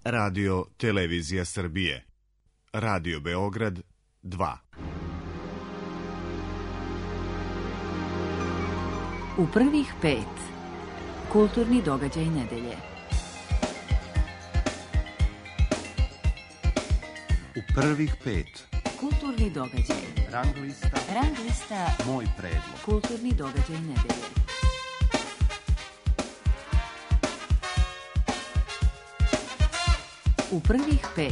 Radio Televizija Srbije. Radio Beograd 2. U prvih 5. Kulturni događaj nedelje. U prvih 5. Kulturni događaj. Rang lista. Moj predlog. Kulturni događaj nedelje. U prvih 5.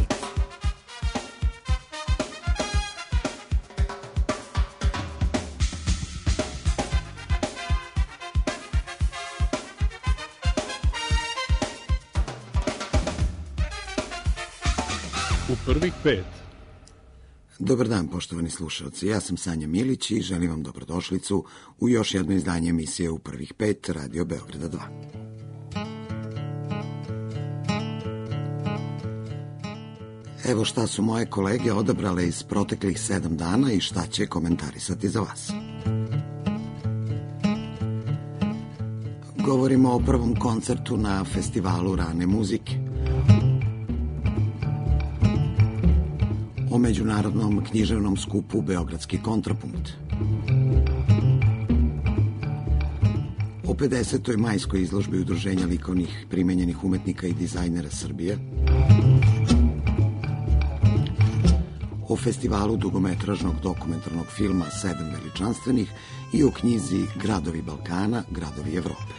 U prvih 5. Dobar dan, poštovani slušalci. Ja sam Sanja Milić i želim vam dobrodošlicu u još jedno izdanje emisije U prvih 5 Radio Beograda 2. Evo šta su moje kolege odabrale iz proteklih 7 dana i šta će komentarisati za vas. Govorimo o prvom koncertu na festivalu rane muzike, o međunarodnom književnom skupu Beogradski kontrapunkt, o 50. majskoj izložbi Udruženja likovnih primenjenih umetnika i dizajnera Srbije, o festivalu dugometražnog dokumentarnog filma 7 veličanstvenih i o knjizi Gradovi Balkana, gradovi Evrope.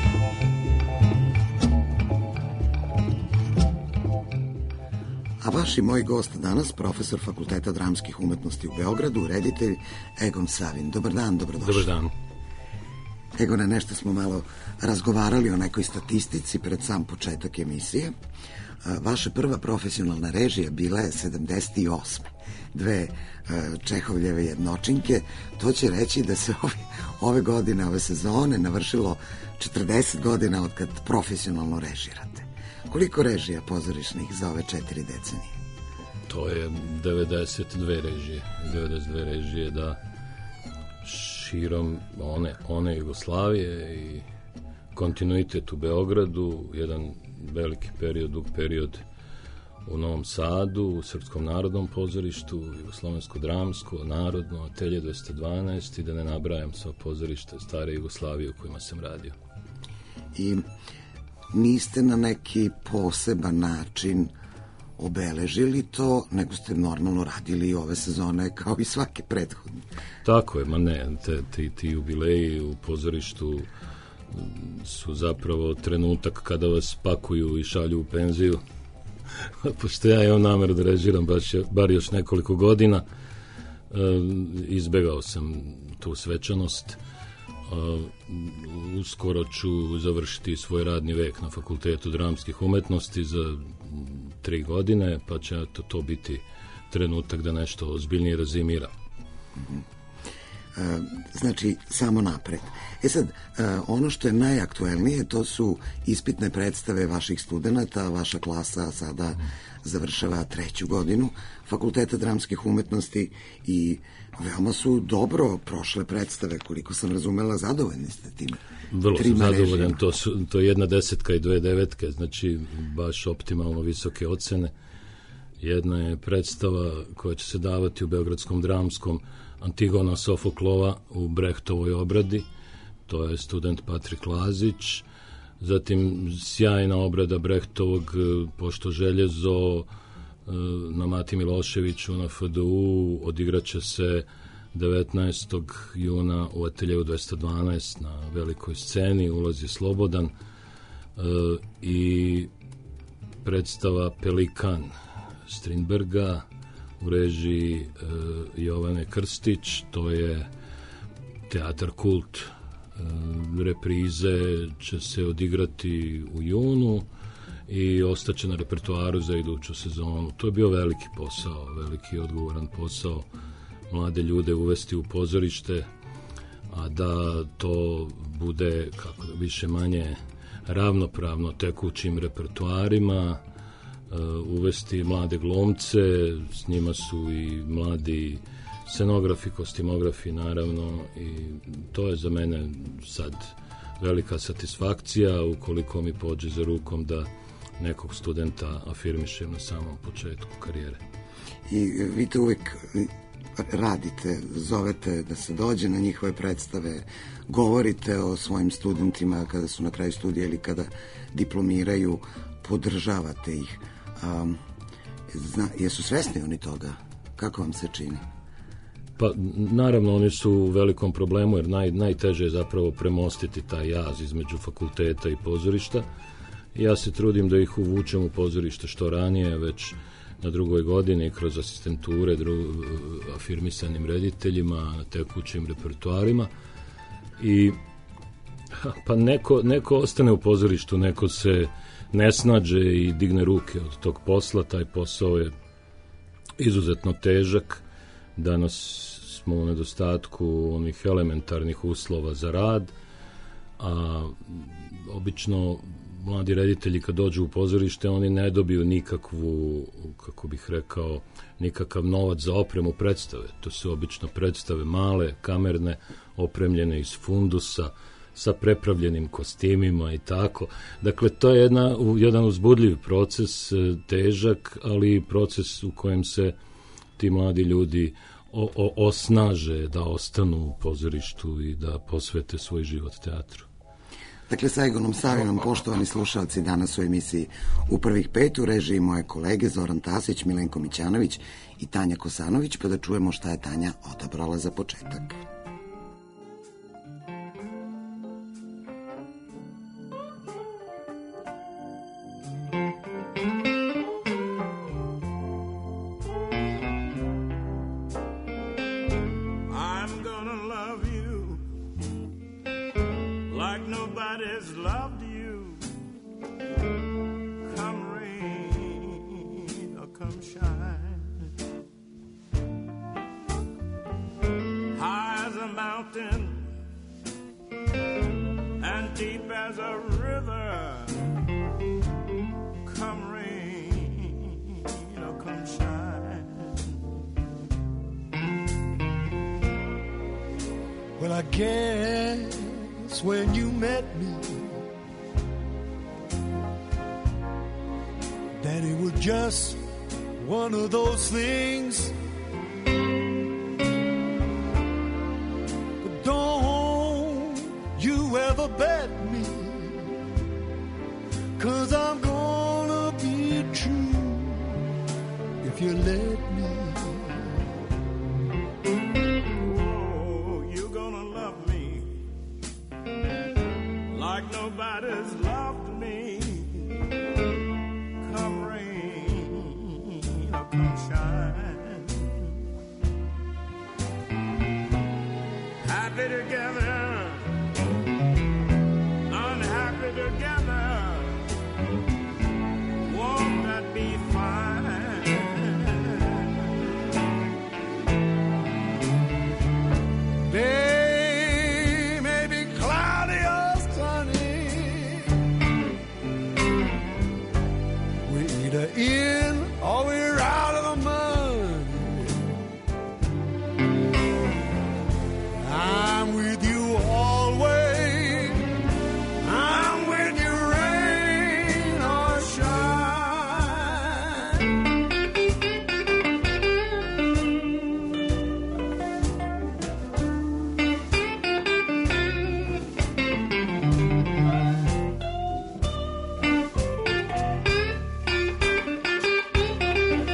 A vaš i moj gost danas, profesor Fakulteta dramskih umetnosti u Beogradu, reditelj Egon Savin. Dobar dan, dobrodošli. Dobar dan. Egone, nešto smo malo razgovarali o nekoj statistici pred sam početak emisije. Vaša prva profesionalna režija bila je 78. 2 Čehovljeve jednočinke. To će reći da se ove godine, ove sezone navršilo 40 godina od kad profesionalno režirate. Koliko režija pozorišnih za ove 4 decenije? To je 92 režije. 92 režije, da, širom one Jugoslavije i kontinuitet u Beogradu, jedan veliki period, dug period u Novom Sadu, u Srpskom narodnom pozorištu, Jugoslovensko dramsko, Narodno, Atelje 212 i da ne nabrajam sva pozorišta stare Jugoslavije u kojima sam radio. I niste na neki poseban način obeležili to, nego ste normalno radili ove sezone kao i svake prethodne. Tako je, ma ne, ti jubileji u pozorištu su zapravo trenutak kada vas pakuju i šalju u penziju. Pošto ja imam nameru da režiram bar još nekoliko godina, izbegao sam tu svečanost. Uskoro ću završiti svoj radni vek na Fakultetu dramskih umetnosti za 3 godine, pa će to biti trenutak da nešto ozbiljnije rezimiram. Znači, samo napred. Sad, ono što je najaktuelnije, to su ispitne predstave vaših studenata. Vaša klasa sada završava 3. godinu Fakulteta dramskih umetnosti i veoma su dobro prošle predstave, koliko sam razumela, zadovoljni ste tim. Vrlo sam zadovoljan, to je 1 10 i 2 9, znači baš optimalno visoke ocene. Jedna je predstava koja će se davati u Beogradskom dramskom, Antigona Sofoklova u Brehtovoj obradi, to je student Patrik Lazić. Zatim sjajna obrada Brehtovog Pošto željezo na Mati Miloševiću na FDU, odigraće se 19. juna u Ateljevu 212 na velikoj sceni, ulaz je slobodan, i predstava Pelikan Strindberga u režiji Jovane Krstić, to je teatar Kult. Reprize će se odigrati u junu i ostaće na repertoaru za iduću sezonu. To je bio veliki posao, veliki odgovoran posao, mlade ljude uvesti u pozorište, a da to bude kako više manje ravnopravno tekućim repertoarima, uvesti mlade glumce, s njima su i mladi scenografi, kostimografi naravno, i to je za mene sad velika satisfakcija ukoliko mi pođe za rukom da nekog studenta afirmišem na samom početku karijere. I vi to uvijek radite, zovete da se dođe na njihove predstave, govorite o svojim studentima kada su na kraju studija ili kada diplomiraju, podržavate ih. Jesu svesni oni toga? Kako vam se čini? Pa naravno oni su u velikom problemu jer najteže je zapravo premostiti taj jaz između fakulteta i pozorišta. Ja se trudim da ih uvučem u pozorište što ranije, već na drugoj godini kroz asistenture afirmisanim rediteljima, na tekućim repertoarima. I pa neko ostane u pozorištu, neko se ne snađe i digne ruke od tog posla. Taj posao je izuzetno težak. Danas smo u nedostatku onih elementarnih uslova za rad, a obično mladi reditelji kad dođu u pozorište oni ne dobiju nikakvu, kako bih rekao, nikakav novac za opremu predstave. To su obično predstave male, kamerne, opremljene iz fundusa, sa prepravljenim kostimima i tako. Dakle, to je jedan uzbudljiv proces, težak, ali proces u kojem se ti mladi ljudi osnaže da ostanu u pozorištu i da posvete svoj život teatru. Dakle, Saigonom Savinom, poštovani slušalci, danas u emisiji U prvih 5 u režiji moje kolege Zoran Tasić, Milenko Mićanović i Tanja Kosanović, pa da čujemo šta je Tanja odabrala za početak. Well, I guess when you met me that it was just one of those things. But don't you ever bet me, 'cause I'm gonna be true if you let me. Nobody's loved me. Come rain or come shine, happy together, unhappy together. Won't that be fine? Day may be cloudy or sunny, we're either in or we're out of the mud. I'm with you always, I'm with you rain or shine.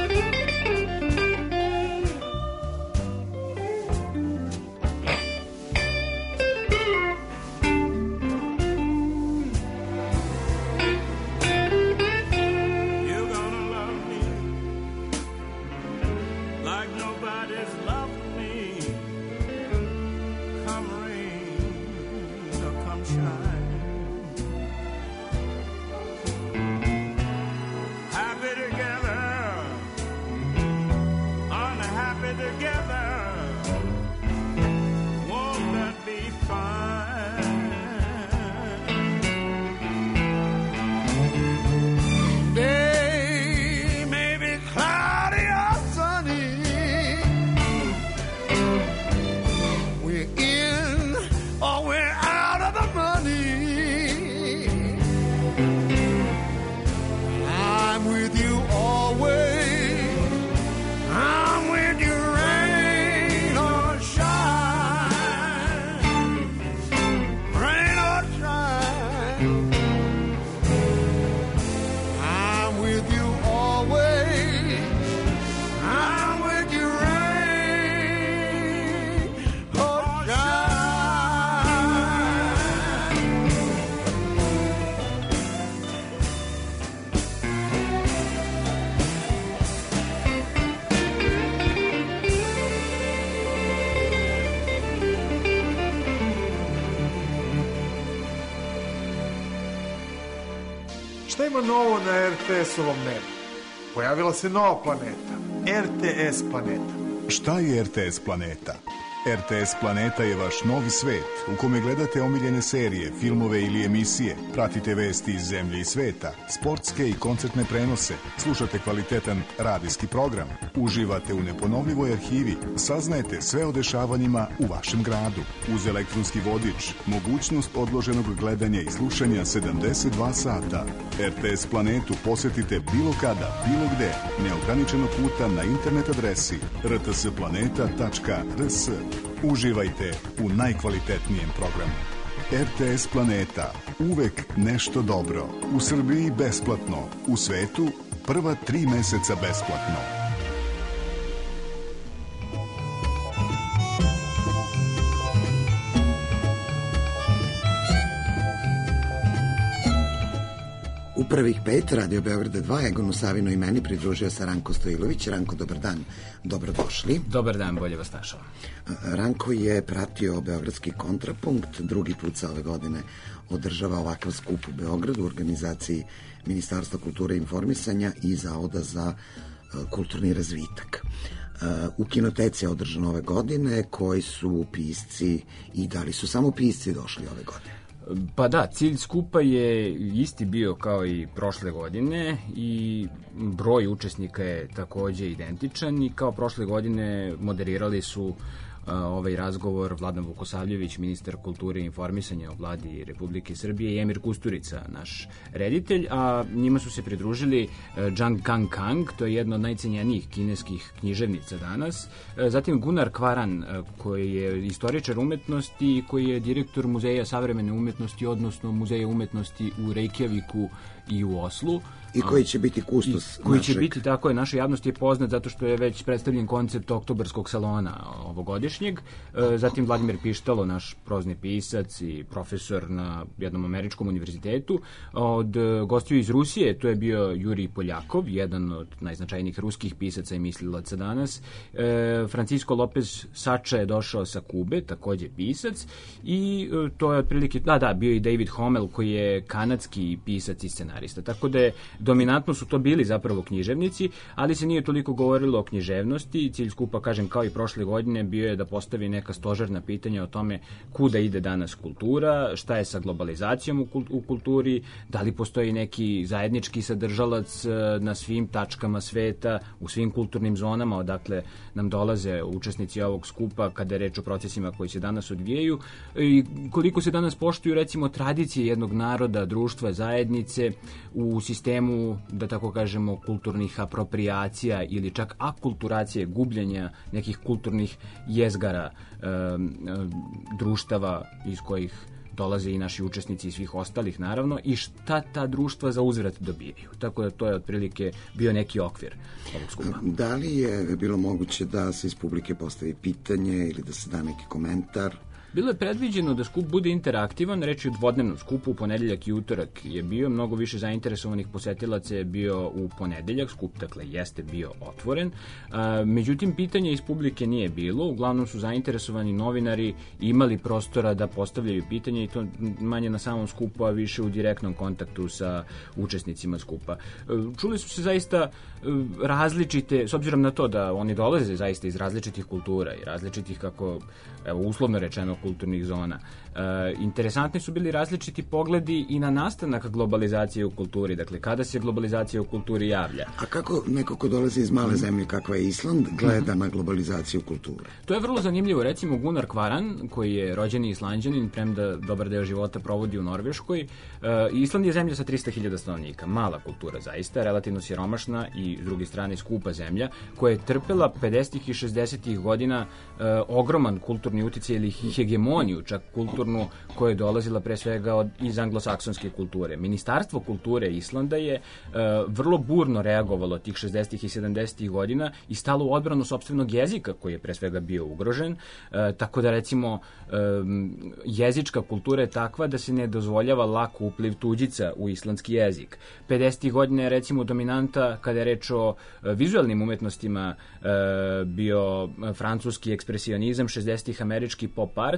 Šta ima novo na RTS-ovom nebu? Pojavila se nova planeta, RTS planeta. Šta je RTS planeta? RTS planeta je vaš novi svet u kome gledate omiljene serije, filmove ili emisije, pratite vesti iz zemlje i sveta, sportske i koncertne prenose, slušate kvalitetan radijski program, uživate u neponovljivoj arhivi, saznajete sve o dešavanjima u vašem gradu. Uz elektronski vodič, mogućnost odloženog gledanja i slušanja 72 sata. RTS planetu posetite bilo kada, bilo gde, neograničeno puta na internet adresi rtsplaneta.rs. Uživajte u najkvalitetnijem programu. RTS Planeta. Uvek nešto dobro. U Srbiji besplatno. U svetu prva 3 meseca besplatno. U prvih 5 Radio Beograda 2 Egonu Savinu i meni pridružio se Ranko Stojilović. Ranko, dobar dan, dobrodošli. Dobar dan, bolje vas našao. Ranko je pratio Beogradski kontrapunkt, drugi put sa ove godine održava ovakav skup u Beogradu u organizaciji Ministarstva kulture i informisanja i Zavoda za kulturni razvitak. U kinoteci je održano ove godine. Koji su pisci i da li su samo pisci došli ove godine? Pa da, cilj skupa je isti bio kao i prošle godine i broj učesnika je takođe identičan i kao prošle godine moderirali su ovaj razgovor Vladan Vukosavljević, ministar kulture i informisanja u Vladi Republike Srbije, i Emir Kusturica, naš reditelj, a njima su se pridružili Zhang Kang, to je jedna od najcenjenijih kineskih književnica danas, zatim Gunnar Kvaran, koji je istoričar umetnosti i koji je direktor Muzeja savremene umetnosti, odnosno Muzeja umetnosti u Reykjaviku i u Oslu. I koji će biti kustos koji našeg. će biti, tako je, našoj javnosti je poznat zato što je već predstavljen koncept oktobarskog salona ovogodišnjeg. Zatim Vladimir Pištalo, naš prozni pisac i profesor na jednom američkom univerzitetu. Od gostiju iz Rusije, to je bio Jurij Poljakov, jedan od najznačajnijih ruskih pisaca i mislilaca danas. Francisco Lopez Sacha je došao sa Kube, takođe pisac. I to je otprilike, bio i David Hommel, koji je kanadski pisac i scenarista. Tako da je dominantno su to bili zapravo književnici, ali se nije toliko govorilo o književnosti. Cilj skupa, kažem, kao i prošle godine, bio je da postavi neka stožerna pitanja o tome kuda ide danas kultura, šta je sa globalizacijom u kulturi, da li postoji neki zajednički sadržalac na svim tačkama sveta, u svim kulturnim zonama, odakle nam dolaze učesnici ovog skupa kada je reč o procesima koji se danas odvijaju i koliko se danas poštuju, recimo, tradicije jednog naroda, društva, zajednice u sistemu, da tako kažemo, kulturnih apropriacija ili čak akulturacije, gubljenja nekih kulturnih jezgara društava iz kojih dolaze i naši učesnici i svih ostalih, naravno, i šta ta društva za uzvrat dobijaju. Tako da to je otprilike bio neki okvir ovog skupa. Da li je bilo moguće da se iz publike postavi pitanje ili da se da neki komentar? Bilo je predviđeno da skup bude interaktivan, reč je o dvodnevnom skupu, u ponedeljak i utorak je bio, mnogo više zainteresovanih posetilaca je bio u ponedeljak, skup dakle jeste bio otvoren, međutim pitanja iz publike nije bilo, uglavnom su zainteresovani novinari imali prostora da postavljaju pitanje i to manje na samom skupu, a više u direktnom kontaktu sa učesnicima skupa. Čuli su se zaista različite, s obzirom na to da oni dolaze zaista iz različitih kultura i različitih, kako uslovno rečeno, kulturnih zona. Interesantni su bili različiti pogledi i na nastanak globalizacije u kulturi, dakle kada se globalizacija u kulturi javlja. A kako neko ko dolazi iz male zemlje kakva je Island gleda na globalizaciju kulture? To je vrlo zanimljivo. Recimo Gunnar Kvaran, koji je rođeni Islanđanin, premda dobar deo života provodi u Norveškoj. Island je zemlja sa 300.000 stanovnika, mala kultura zaista, relativno siromašna i s druge strane skupa zemlja, koja je trpela 50. i 60. godina ogroman kulturni uticaj ili hegemoniju, čak kulturnu, koja je dolazila pre svega iz anglosaksonske kulture. Ministarstvo kulture Islanda je vrlo burno reagovalo tih 60. i 70. godina i stalo u odbranu sopstvenog jezika koji je pre svega bio ugrožen, tako da recimo jezička kultura je takva da se ne dozvoljava lako upliv tuđica u islandski jezik. 50. godina je recimo dominanta kada je reč o vizualnim umetnostima bio francuski ekspresionizam, 60. američki pop art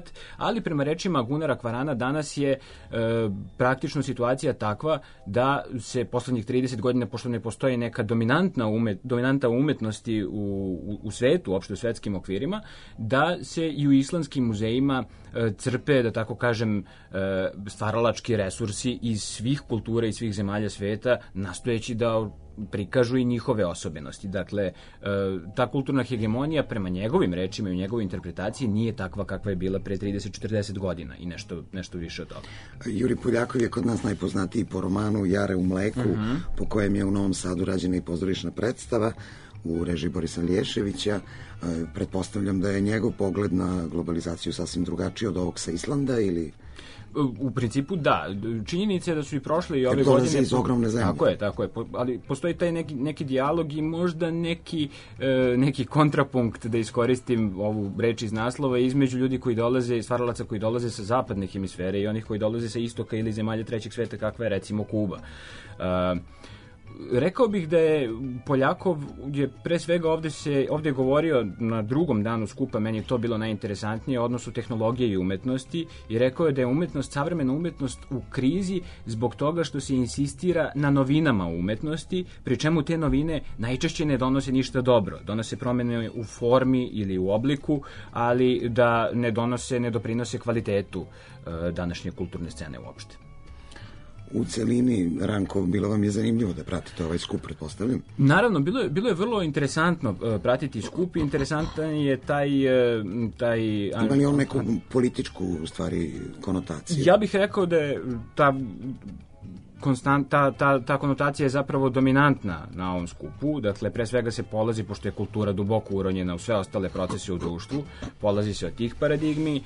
format, ali prema rečima Gunara Kvarana danas je praktično situacija takva da se poslednjih 30 godina, pošto ne postoji neka dominanta umetnosti u svetu, uopšte u svetskim okvirima, da se i u islamskim muzejima crpe, da tako kažem, stvaralački resursi iz svih kultura i svih zemalja sveta, nastojeći da prikažu i njihove osobenosti. Dakle, ta kulturna hegemonija prema njegovim rečima i u njegovoj interpretaciji nije takva kakva je bila pre 30-40 godina i nešto više od toga. Jurij Poljakov je kod nas najpoznatiji po romanu Jare u mleku, po kojem je u Novom Sadu rađena i pozorišna predstava u režiji Borisa Lješevića. Pretpostavljam da je njegov pogled na globalizaciju sasvim drugačiji od ovog sa Islanda ili... U principu da. Činjenica je da su i prošle i ove godine... iz ogromne zemlje. Tako je. Ali postoji taj neki dijalog i možda neki kontrapunkt, da iskoristim ovu reč iz naslova, između ljudi koji dolaze, stvaralaca koji dolaze sa zapadne hemisfere i onih koji dolaze sa istoka ili zemalja trećeg sveta, kakva je recimo Kuba. Rekao bih da je Poljakov je pre svega ovde govorio na drugom danu skupa, meni je to bilo najinteresantnije, o odnosu tehnologije i umetnosti, i rekao je da je savremena umetnost u krizi zbog toga što se insistira na novinama umetnosti, pri čemu te novine najčešće ne donose ništa dobro. Donose promene u formi ili u obliku, ali da ne doprinose kvalitetu današnje kulturne scene uopšte. U celini, Ranko, bilo vam je zanimljivo da pratite ovaj skup, pretpostavljam? Naravno, bilo je vrlo interesantno pratiti skup i interesantan je taj... Ima li on neku političku, u stvari, konotaciju? Ja bih rekao da je ta konotacija je zapravo dominantna na ovom skupu. Dakle, pre svega se polazi, pošto je kultura duboko uronjena u sve ostale procese u društvu, polazi se od tih paradigmi.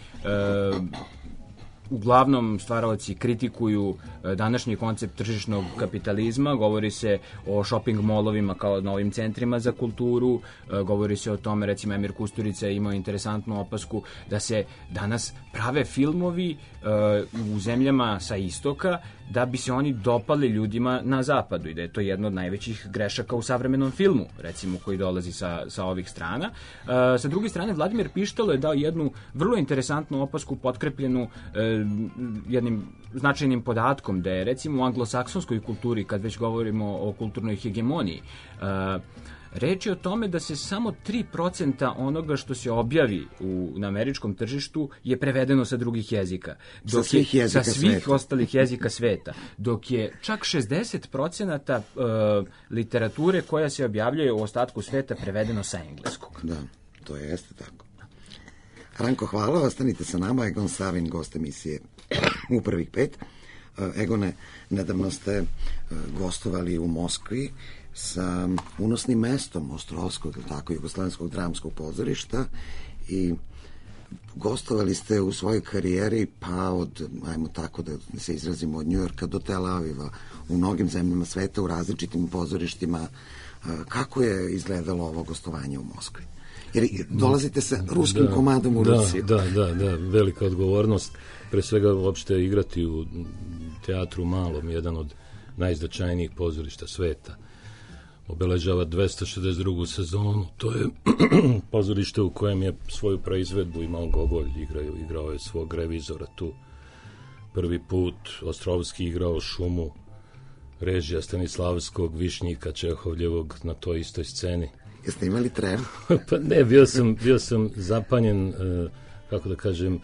Uglavnom stvaralaci kritikuju današnji koncept tržišnog kapitalizma, govori se o shopping molovima kao novim centrima za kulturu, govori se o tome, recimo Emir Kusturica je imao interesantnu opasku da se danas prave filmovi u zemljama sa istoka da bi se oni dopali ljudima na zapadu i da je to jedna od najvećih grešaka u savremenom filmu, recimo, koji dolazi sa ovih strana. Sa druge strane, Vladimir Pištalo je dao jednu vrlo interesantnu opasku potkrepljenu jednim značajnim podatkom, da je recimo u anglosaksonskoj kulturi, kad već govorimo o kulturnoj hegemoniji, reč je o tome da se samo 3% onoga što se objavi na američkom tržištu je prevedeno sa drugih jezika. Sa svih ostalih jezika sveta. Dok je čak 60% literature koja se objavljuje u ostatku sveta prevedeno sa engleskog. Da, to jeste tako. Ranko, hvala, ostanite sa nama. Egon Savin, gost emisije u prvih 5. Egone, nedavno ste gostovali u Moskvi sa unosnim mestom Ostrovskog, tako, Jugoslovenskog dramskog pozorišta, i gostovali ste u svojoj karijeri pa od, ajmo tako da se izrazimo, od Njujorka do Tel Aviva, u mnogim zemljama sveta, u različitim pozorištima. Kako je izgledalo ovo gostovanje u Moskvi? Jer dolazite sa ruskim komadom u Rusiju. Da, velika odgovornost. Pre svega uopšte igrati u teatru malom, jedan od najznačajnijih pozorišta sveta. Obeležava 262. sezonu. To je pozorište u kojem je svoju proizvedbu imao Gogolj, igrao je svog revizora tu. Prvi put Ostrovski igrao Šumu, režija Stanislavskog, Višnjika, Čehovljevog na toj istoj sceni. Jeste imali tremu? Pa ne, bio sam zapanjen, kako da kažem,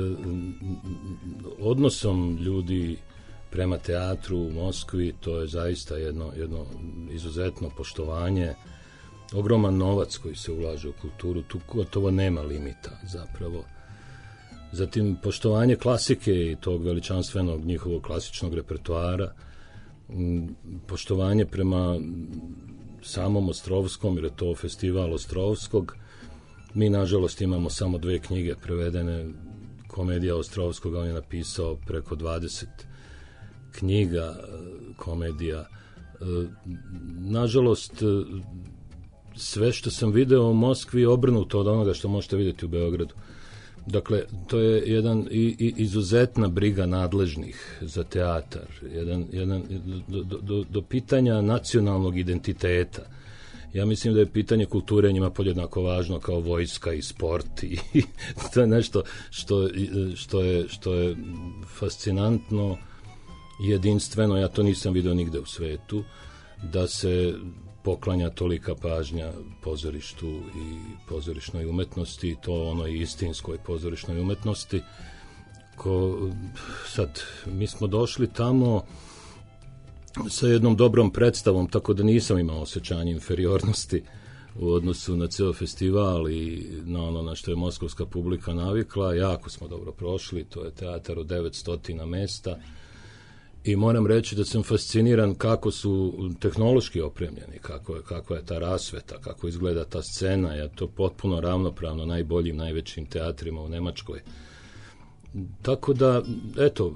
odnosom ljudi prema teatru u Moskvi. To je zaista jedno izuzetno poštovanje, ogroman novac koji se ulaže u kulturu, tu gotovo nema limita zapravo. Zatim poštovanje klasike i tog veličanstvenog njihovog klasičnog repertoara, poštovanje prema samom Ostrovskom, jer je to festival Ostrovskog. Mi, nažalost, imamo samo 2 knjige prevedene. Komedija Ostrovskog, on je napisao preko 20 knjiga komedija. Nažalost, sve što sam video u Moskvi je obrnuto od onoga što možete vidjeti u Beogradu. Dakle, to je jedan izuzetna briga nadležnih za teatar, do pitanja nacionalnog identiteta Ja mislim da je pitanje kulture njima podjednako važno kao vojska i sport i to je nešto što je fascinantno, jedinstveno, ja to nisam vidio nigde u svetu, da se poklanja tolika pažnja pozorištu i pozorišnoj umetnosti, to onoj istinskoj pozorišnoj umetnosti. Sad, mi smo došli tamo sa jednom dobrom predstavom, tako da nisam imao osjećanje inferiornosti u odnosu na ceo festival i na ono na što je moskovska publika navikla. Jako smo dobro prošli, to je teatar od 900 mesta i moram reći da sam fasciniran kako su tehnološki opremljeni, kako je ta rasveta, kako izgleda ta scena, je to potpuno ravnopravno najboljim, najvećim teatrima u Nemačkoj. Tako da, eto,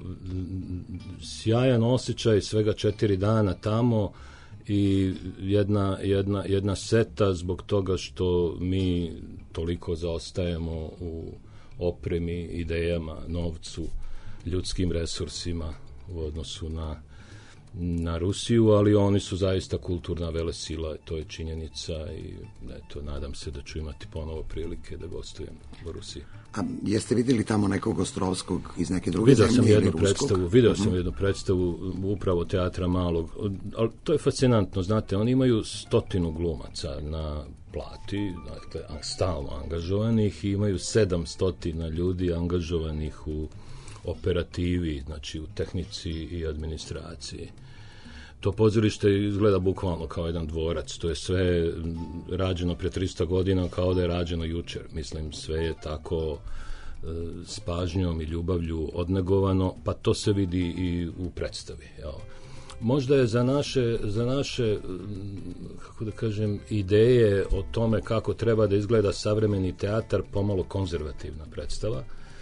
sjajan osjećaj, svega 4 dana tamo i jedna seta zbog toga što mi toliko zaostajemo u opremi, idejama, novcu, ljudskim resursima u odnosu na Rusiju, ali oni su zaista kulturna velesila, to je činjenica i eto, nadam se da ću imati ponovo prilike da gostujem u Rusiji. A jeste vidjeli tamo nekog Ostrovskog iz neke druge zemlje ili ruskog? Video sam jednu predstavu upravo Teatra Malog, ali to je fascinantno, znate, oni imaju 100 glumaca na plati, dakle, stalno angažovanih i imaju 700 ljudi angažovanih u operativi, znači u tehnici i administraciji. To pozorište izgleda bukvalno kao jedan dvorac, to je sve rađeno pre 300 godina kao da je rađeno jučer. Mislim, sve je tako s pažnjom i ljubavlju odnegovano, pa to se vidi i u predstavi. Evo. Možda je za naše, kako da kažem, ideje o tome kako treba da izgleda savremeni teatar pomalo konzervativna predstava.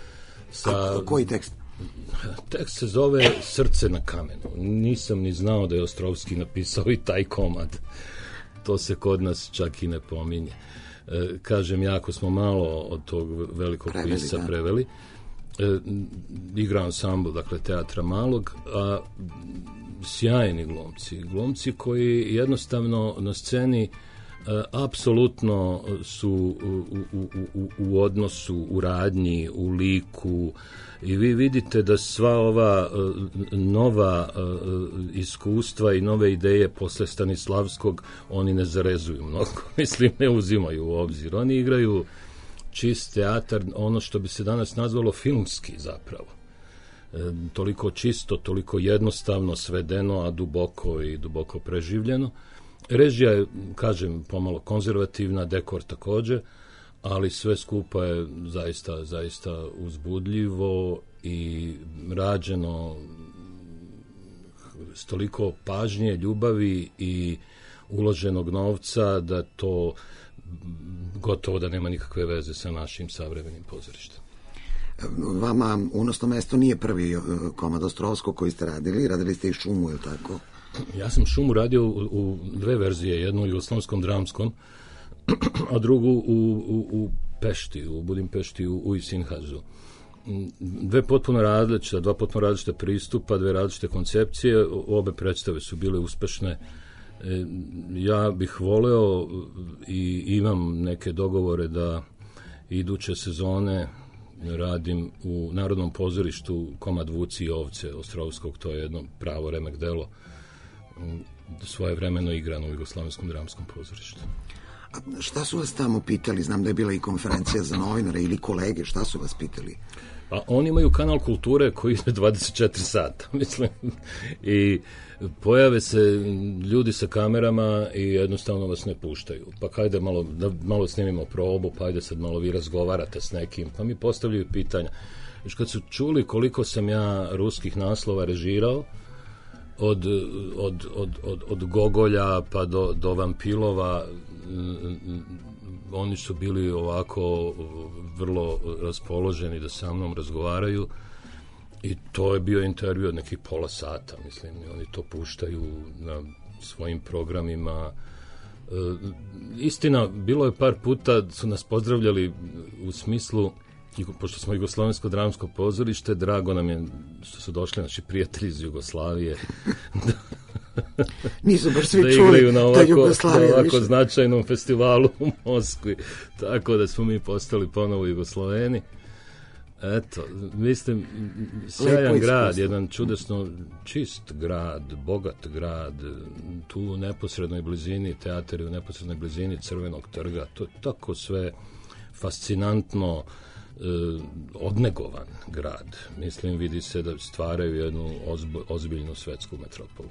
Koji tekst? Tekst se zove Srce na kamenu. Nisam ni znao da je Ostrovski napisao i taj komad. To se kod nas čak i ne pominje. Kažem, jako smo malo od tog velikog pisca preveli. Igra ansambl, dakle, Teatra Malog, a sjajni glumci koji jednostavno na sceni apsolutno su u odnosu, u radnji, u liku i vi vidite da sva ova nova iskustva i nove ideje posle Stanislavskog oni ne zarezuju mnogo, mislim, ne uzimaju u obzir. Oni igraju čist teatar, ono što bi se danas nazvalo filmski zapravo. Toliko čisto, toliko jednostavno, svedeno, a duboko preživljeno. Režija je, kažem, pomalo konzervativna, dekor također, ali sve skupa je zaista uzbudljivo i rađeno s toliko pažnje, ljubavi i uloženog novca da to gotovo da nema nikakve veze sa našim savremenim pozorištem. Vama Unosno mesto nije prvi komad Ostrovskog koji ste radili ste i Šumu, je li tako? Ja sam Šumu radio u 2 verzije, jednu u Jugoslavenskom dramskom, a drugu u Pešti, u Budimpešti, u Isinhazu. 2 potpuno različita pristupa, 2 različite koncepcije, obe predstave su bile uspešne. Ja bih voleo i imam neke dogovore da iduće sezone radim u Narodnom pozorištu komad Vuci i ovce Ostrovskog, to je jedno pravo remek delo, svojevremeno igrano u Jugoslavenskom dramskom pozorištu. A šta su vas tamo pitali? Znam da je bila i konferencija za novinare ili kolege, šta su vas pitali? Pa oni imaju kanal kulture koji ide 24 sata, mislim, i pojave se ljudi sa kamerama i jednostavno vas ne puštaju. Pa hajde malo snimimo probu, pa hajde sad malo vi razgovarate s nekim, pa mi postavljaju pitanja. Još kad su čuli koliko sam ja ruskih naslova režirao, od Gogolja pa do Vampilova, oni su bili ovako vrlo raspoloženi da sa mnom razgovaraju i to je bio intervju od nekih pola sata, mislim, oni to puštaju na svojim programima. Istina, bilo je par puta su nas pozdravljali u smislu, pošto smo Jugoslovensko dramsko pozorište, drago nam je što su došli naši prijatelji iz Jugoslavije Nisu baš svi da čuli igraju na da Jugoslavija ovako značajnom festivalu u Moskvi. Tako da smo mi postali ponovo Jugosloveni. Eto, mislim, sjajan grad, jedan čudesno čist grad, bogat grad, tu u neposrednoj blizini teatri, u neposrednoj blizini Crvenog trga, to je tako sve fascinantno, odnegovan grad. Mislim, vidi se da stvaraju jednu ozbiljnu svetsku metropolu.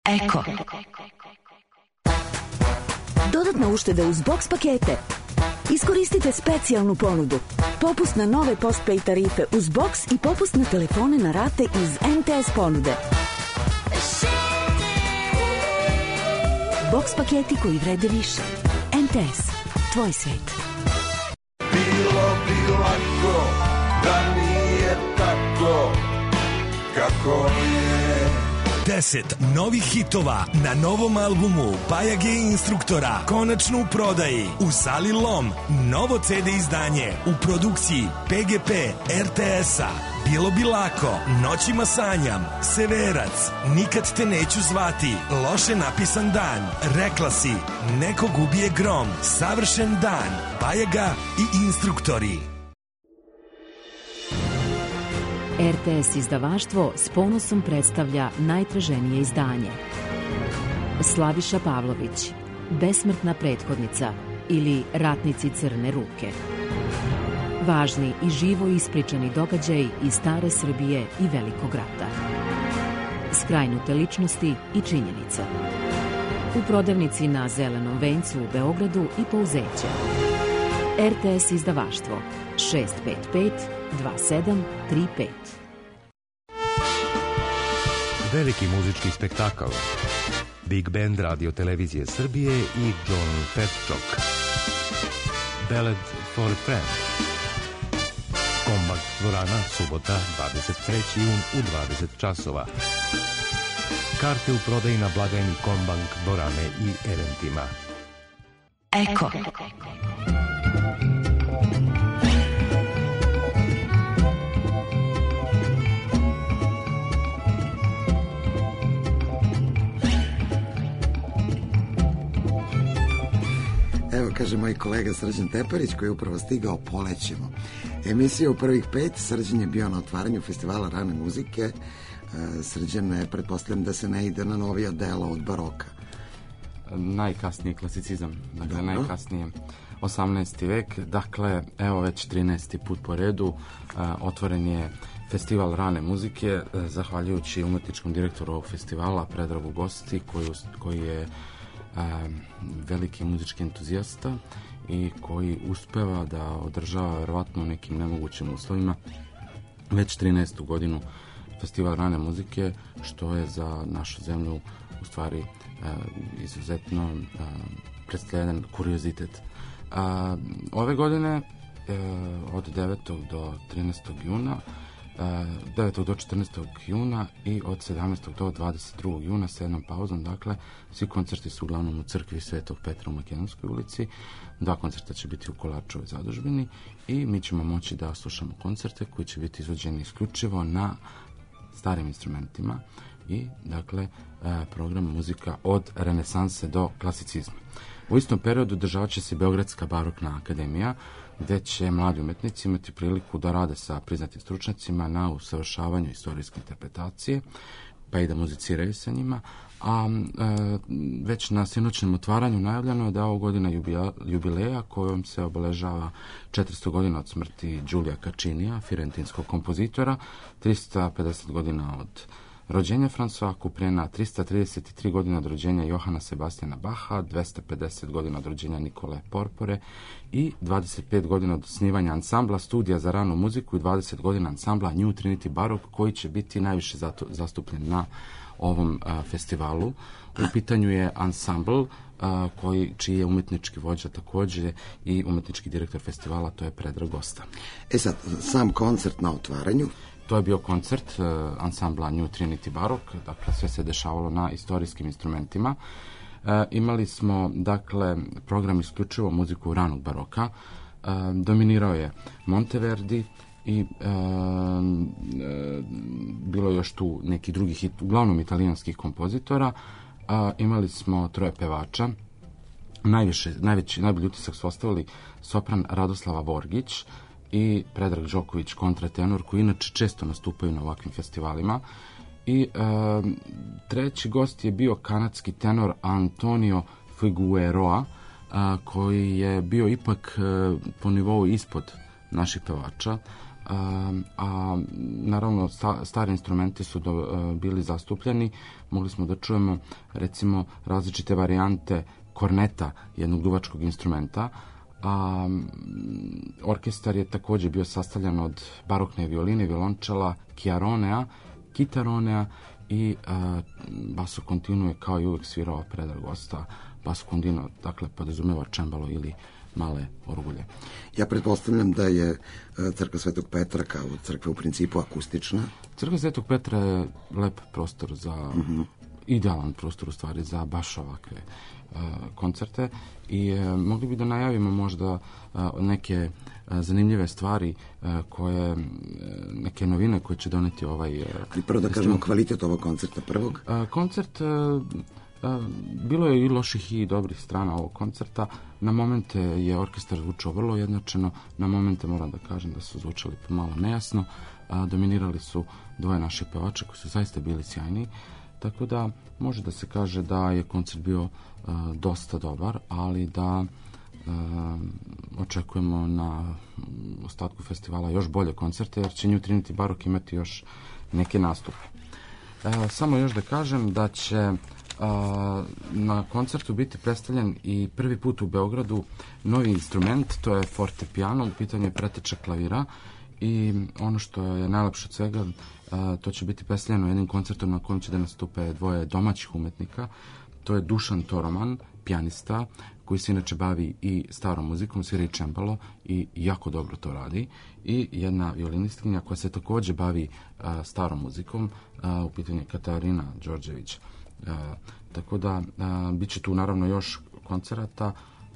Eko. Dodatna ušteda uz box pakete. Iskoristite specijalnu ponudu. Popust na nove postpay tarife uz box i popust na telefone na rate iz MTS ponude. Box paketi koji vrede više. MTS. Tvoj svet. Bilo bi lako da nije tako kako je. 10 novih hitova na novom albumu Bajage Instruktora konačno u prodaji u Sali Lom. Novo CD izdanje u produkciji PGP RTS-a. Bilo bi lako, Noćima sanjam, Severac, Nikad te neću zvati, Loše napisan dan, Rekla si, Nekog ubije grom, Savršen dan, Bajaga i Instruktori. RTS izdavaštvo s ponosom predstavlja najtraženije izdanje. Slaviša Pavlović, Besmrtna prethodnica ili Ratnici crne ruke. Važni i živo ispričani događaj iz stare Srbije i Velikog rata. Skrajnute ličnosti i činjenice. U prodavnici na Zelenom vencu u Beogradu i Pouzeće. RTS izdavaštvo 655 2735. Veliki muzički spektakl. Big Band Radio Televizije Srbije i John Petchok. Ballad for a Friend. Kombak dvorana, subota, 23. jun u 20 časova. Karte u prodaji na blagajni Kombank dvorane i eventima. Eko. Evo, kaže moj kolega Srđan Teparić, koji je upravo stigao, polećemo. Emisija u prvih 5, Srđan je bio na otvaranju festivala rane muzike. Srđan, pretpostavljam da se ne ide na novija dela od baroka. Najkasniji klasicizam, dakle najkasnije 18. vek, dakle evo već 13. put po redu otvoren je festival rane muzike, zahvaljujući umetničkom direktoru ovog festivala Predragu Gosti, koji je veliki muzički entuzijasta i koji uspeva da održava verovatno u nekim nemogućim uslovima već 13. godinu festival rane muzike, što je za našu zemlju u stvari izuzetno predstavljen kuriozitet. Ove godine od 9. do 13. juna 9. do 14. juna i od 17. do 22. juna sa jednom pauzom, dakle svi koncerti su uglavnom u crkvi Svetog Petra u Makedonskoj ulici, 2 koncerta će biti u Kolarčevoj zadužbini i mi ćemo moći da slušamo koncerte koji će biti izvođeni isključivo na starim instrumentima i dakle program muzika od renesanse do klasicizma. U istom periodu državat će se Beogradska barokna akademija, gde će mladi umetnici imati priliku da rade sa priznatim stručnjacima na usavršavanju istorijske interpretacije, pa i da muziciraju sa njima, a već na sinoćnom otvaranju najavljeno je da je ovo godina jubileja kojom se obeležava 400 godina od smrti Giulia Cacinija, firentinskog kompozitora, 350 godina od rođenja François Couperin, 333 godina od rođenja Johana Sebastiana Bacha, 250 godina od rođenja Nikole Porpore i 25 godina od osnivanja ansambla Studija za ranu muziku i 20 godina ansambla New Trinity Baroque, koji će biti najviše zastupljen na ovom festivalu. U pitanju je ansambl čiji je umetnički vođa također i umetnički direktor festivala, to je Predrag Gosta. Sad, sam koncert na otvaranju? To je bio koncert ansambla New Trinity Baroque, dakle sve se dešavalo na istorijskim instrumentima. Imali smo, dakle, program isključivo muziku ranog baroka. Dominirao je Monteverdi i bilo još tu neki drugih, uglavnom italijanskih kompozitora. Imali smo 3 pevača. Najbolji utisak su ostavili sopran Radoslava Vorgić i Predrag Đoković, kontratenor, koji inače često nastupaju na ovakvim festivalima. I treći gost je bio kanadski tenor Antonio Figueroa, koji je bio ipak po nivou ispod naših pevača. a naravno stari instrumenti su bili zastupljeni. Mogli smo da čujemo recimo različite varijante korneta, jednog duvačkog instrumenta, a orkestar je također bio sastavljan od barokne violine, violončela, chiaronea, kitaronea i basso continuo je kao i uvijek svirao Predrag Gosta. Basso continuo, dakle, podrazumeva čembalo ili male orgulje. Ja pretpostavljam da je crkva Svetog Petra kao crkva u principu akustična. Crkva Svetog Petra je lep prostor za, idealan prostor u stvari za baš ovakve koncerte i mogli bi da najavimo možda neke zanimljive stvari koje, neke novine koje će doneti ovaj... Ali prvo da kažemo kvalitet ovog koncerta prvog. Koncert, bilo je i loših i dobrih strana ovog koncerta. Na momente je orkestar zvučao vrlo ujednačeno, na momente moram da kažem da su zvučali pomalo nejasno. Dominirali su dvoje naših pevača koji su zaista bili sjajni. Tako da može da se kaže da je koncert bio dosta dobar, ali da očekujemo na ostatku festivala još bolje koncerte, jer će New Trinity Barok imati još neke nastupe. Samo još da kažem da će na koncertu biti predstavljen i prvi put u Beogradu novi instrument, to je forte piano, u pitanju je preteča klavira i ono što je najlepše od svega, to će biti predstavljeno jednim koncertom na kojem će da nastupe dvoje domaćih umetnika. To je Dušan Toroman, pijanista, koji se inače bavi i starom muzikom, svira i čembalo i jako dobro to radi. I jedna violinistkinja koja se također bavi starom muzikom, u pitanju je Katarina Đorđević. Tako da bit će tu naravno još koncerata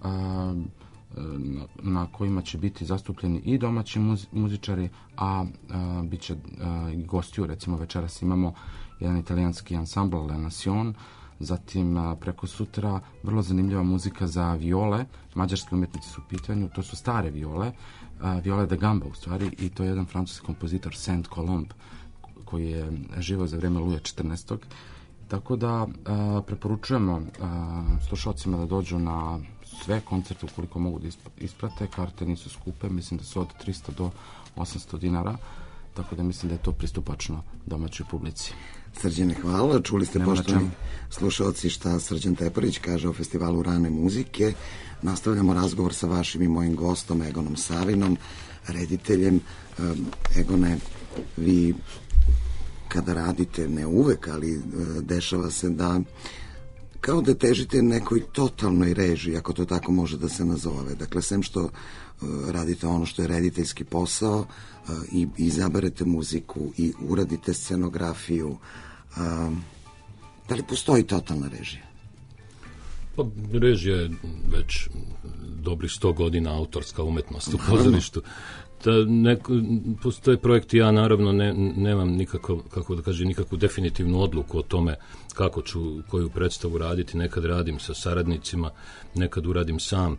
na kojima će biti zastupljeni i domaći muzičari, a bit će i gostiju. Recimo večeras imamo jedan italijanski ansambl La Nation, zatim preko sutra vrlo zanimljiva muzika za viole, mađarski umjetnici su u pitanju, to su stare viole, viole da gamba u stvari, i to je jedan francuski kompozitor Saint Colombe koji je živio za vrijeme Luja XIV. Tako da preporučujemo slušalcima da dođu na sve koncerte ukoliko mogu da isprate. Karte nisu skupe, mislim da su od 300 do 800 dinara, tako da mislim da je to pristupačno domaćoj publici. Srđane, hvala. Čuli ste, poštovani slušalci, šta Srđan Teporić kaže o festivalu rane muzike. Nastavljamo razgovor sa vašim i mojim gostom Egonom Savinom, rediteljem. Egone, vi kada radite, ne uvek, ali dešava se da kao da težite nekoj totalnoj režiji, ako to tako može da se nazove. Dakle, sem što radite ono što je rediteljski posao i izaberete muziku i uradite scenografiju, da li postoji totalna režija? Pa, režija je već dobrih 100 godina autorska umetnost u pozorištu. Postoje projekti, ja naravno nemam nikakvu definitivnu odluku o tome kako ću koju predstavu raditi. Nekad radim sa saradnicima, nekad uradim sam.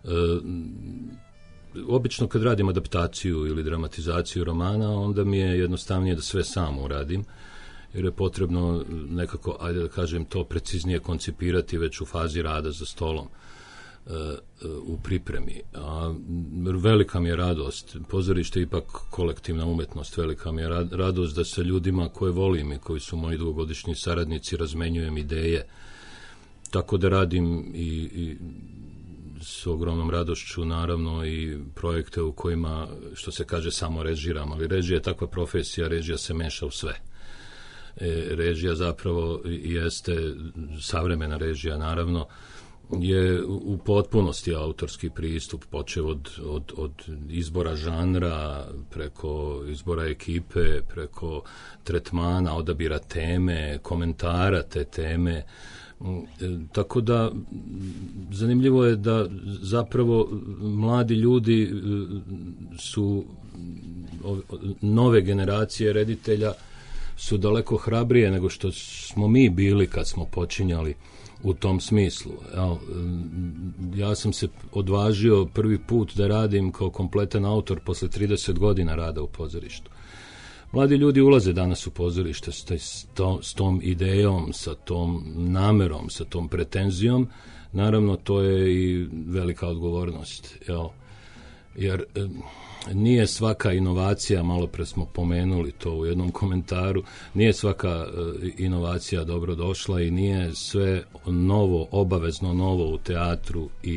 Obično kad radim adaptaciju ili dramatizaciju romana, onda mi je jednostavnije da sve sam uradim, jer je potrebno nekako, ajde da kažem, to preciznije koncipirati već u fazi rada za stolom u pripremi. A velika mi je radost, pozorište je ipak kolektivna umetnost, velika mi je radost da sa ljudima koje volim i koji su moji dugogodišnji saradnici razmenjujem ideje, tako da radim i s ogromnom radošću naravno i projekte u kojima, što se kaže, samo režiram, ali režija je takva profesija, režija se meša u sve. Režija zapravo jeste, savremena režija naravno, je u potpunosti autorski pristup, počev od izbora žanra, preko izbora ekipe, preko tretmana, odabira teme, komentara te teme. Tako da zanimljivo je da zapravo mladi ljudi su, nove generacije reditelja su daleko hrabrije nego što smo mi bili kad smo počinjali u tom smislu. Ja sam se odvažio prvi put da radim kao kompletan autor posle 30 godina rada u pozorištu. Mladi ljudi ulaze danas u pozorište s tom idejom, sa tom namerom, sa tom pretenzijom. Naravno, to je i velika odgovornost. jer nije svaka inovacija, malo pre smo pomenuli to u jednom komentaru, nije svaka inovacija dobro došla i nije sve novo, obavezno novo u teatru i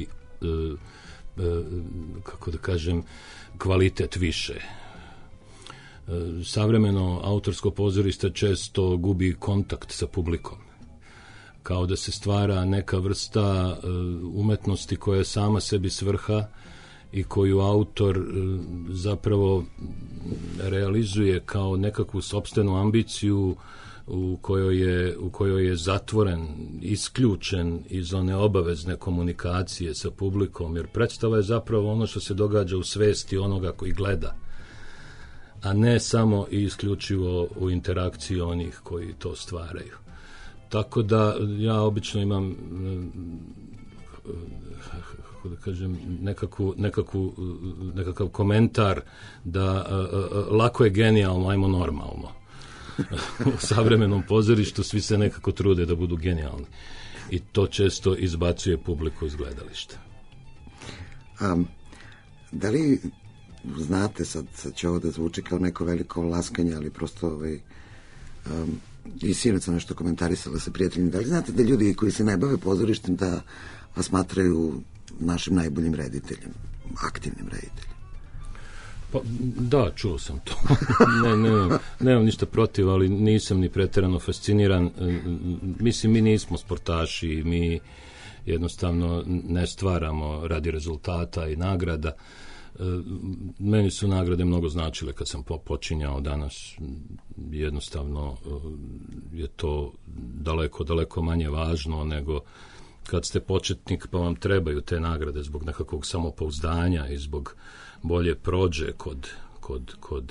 kako da kažem, kvalitet više. Savremeno autorsko pozorište često gubi kontakt sa publikom. Kao da se stvara neka vrsta umetnosti koja je sama sebi svrha i koju autor zapravo realizuje kao nekakvu sopstvenu ambiciju u kojoj je zatvoren, isključen iz one obavezne komunikacije sa publikom, jer predstava je zapravo ono što se događa u svesti onoga koji gleda, a ne samo i isključivo u interakciji onih koji to stvaraju. Tako da ja obično imam da kažem, nekakav komentar da lako je genijalno, ajmo normalno. U savremenom pozorištu svi se nekako trude da budu genijalni. I to često izbacuje publiku iz gledališta. Da li znate, sad će ovo da zvuči kao neko veliko laskanje, ali prosto i sinoć sam nešto komentarisala sa prijateljima, da li znate da ljudi koji se ne bave pozorištem da vas smatraju našim najboljim rediteljem, aktivnim rediteljem? Pa, da, čuo sam to. Nemam ništa protiv, ali nisam ni preterano fasciniran. Mislim, mi nismo sportaši, mi jednostavno ne stvaramo radi rezultata i nagrada. Meni su nagrade mnogo značile kad sam počinjao. Danas jednostavno je to daleko manje važno nego kad ste početnik pa vam trebaju te nagrade zbog nekakvog samopouzdanja i zbog bolje prođe kod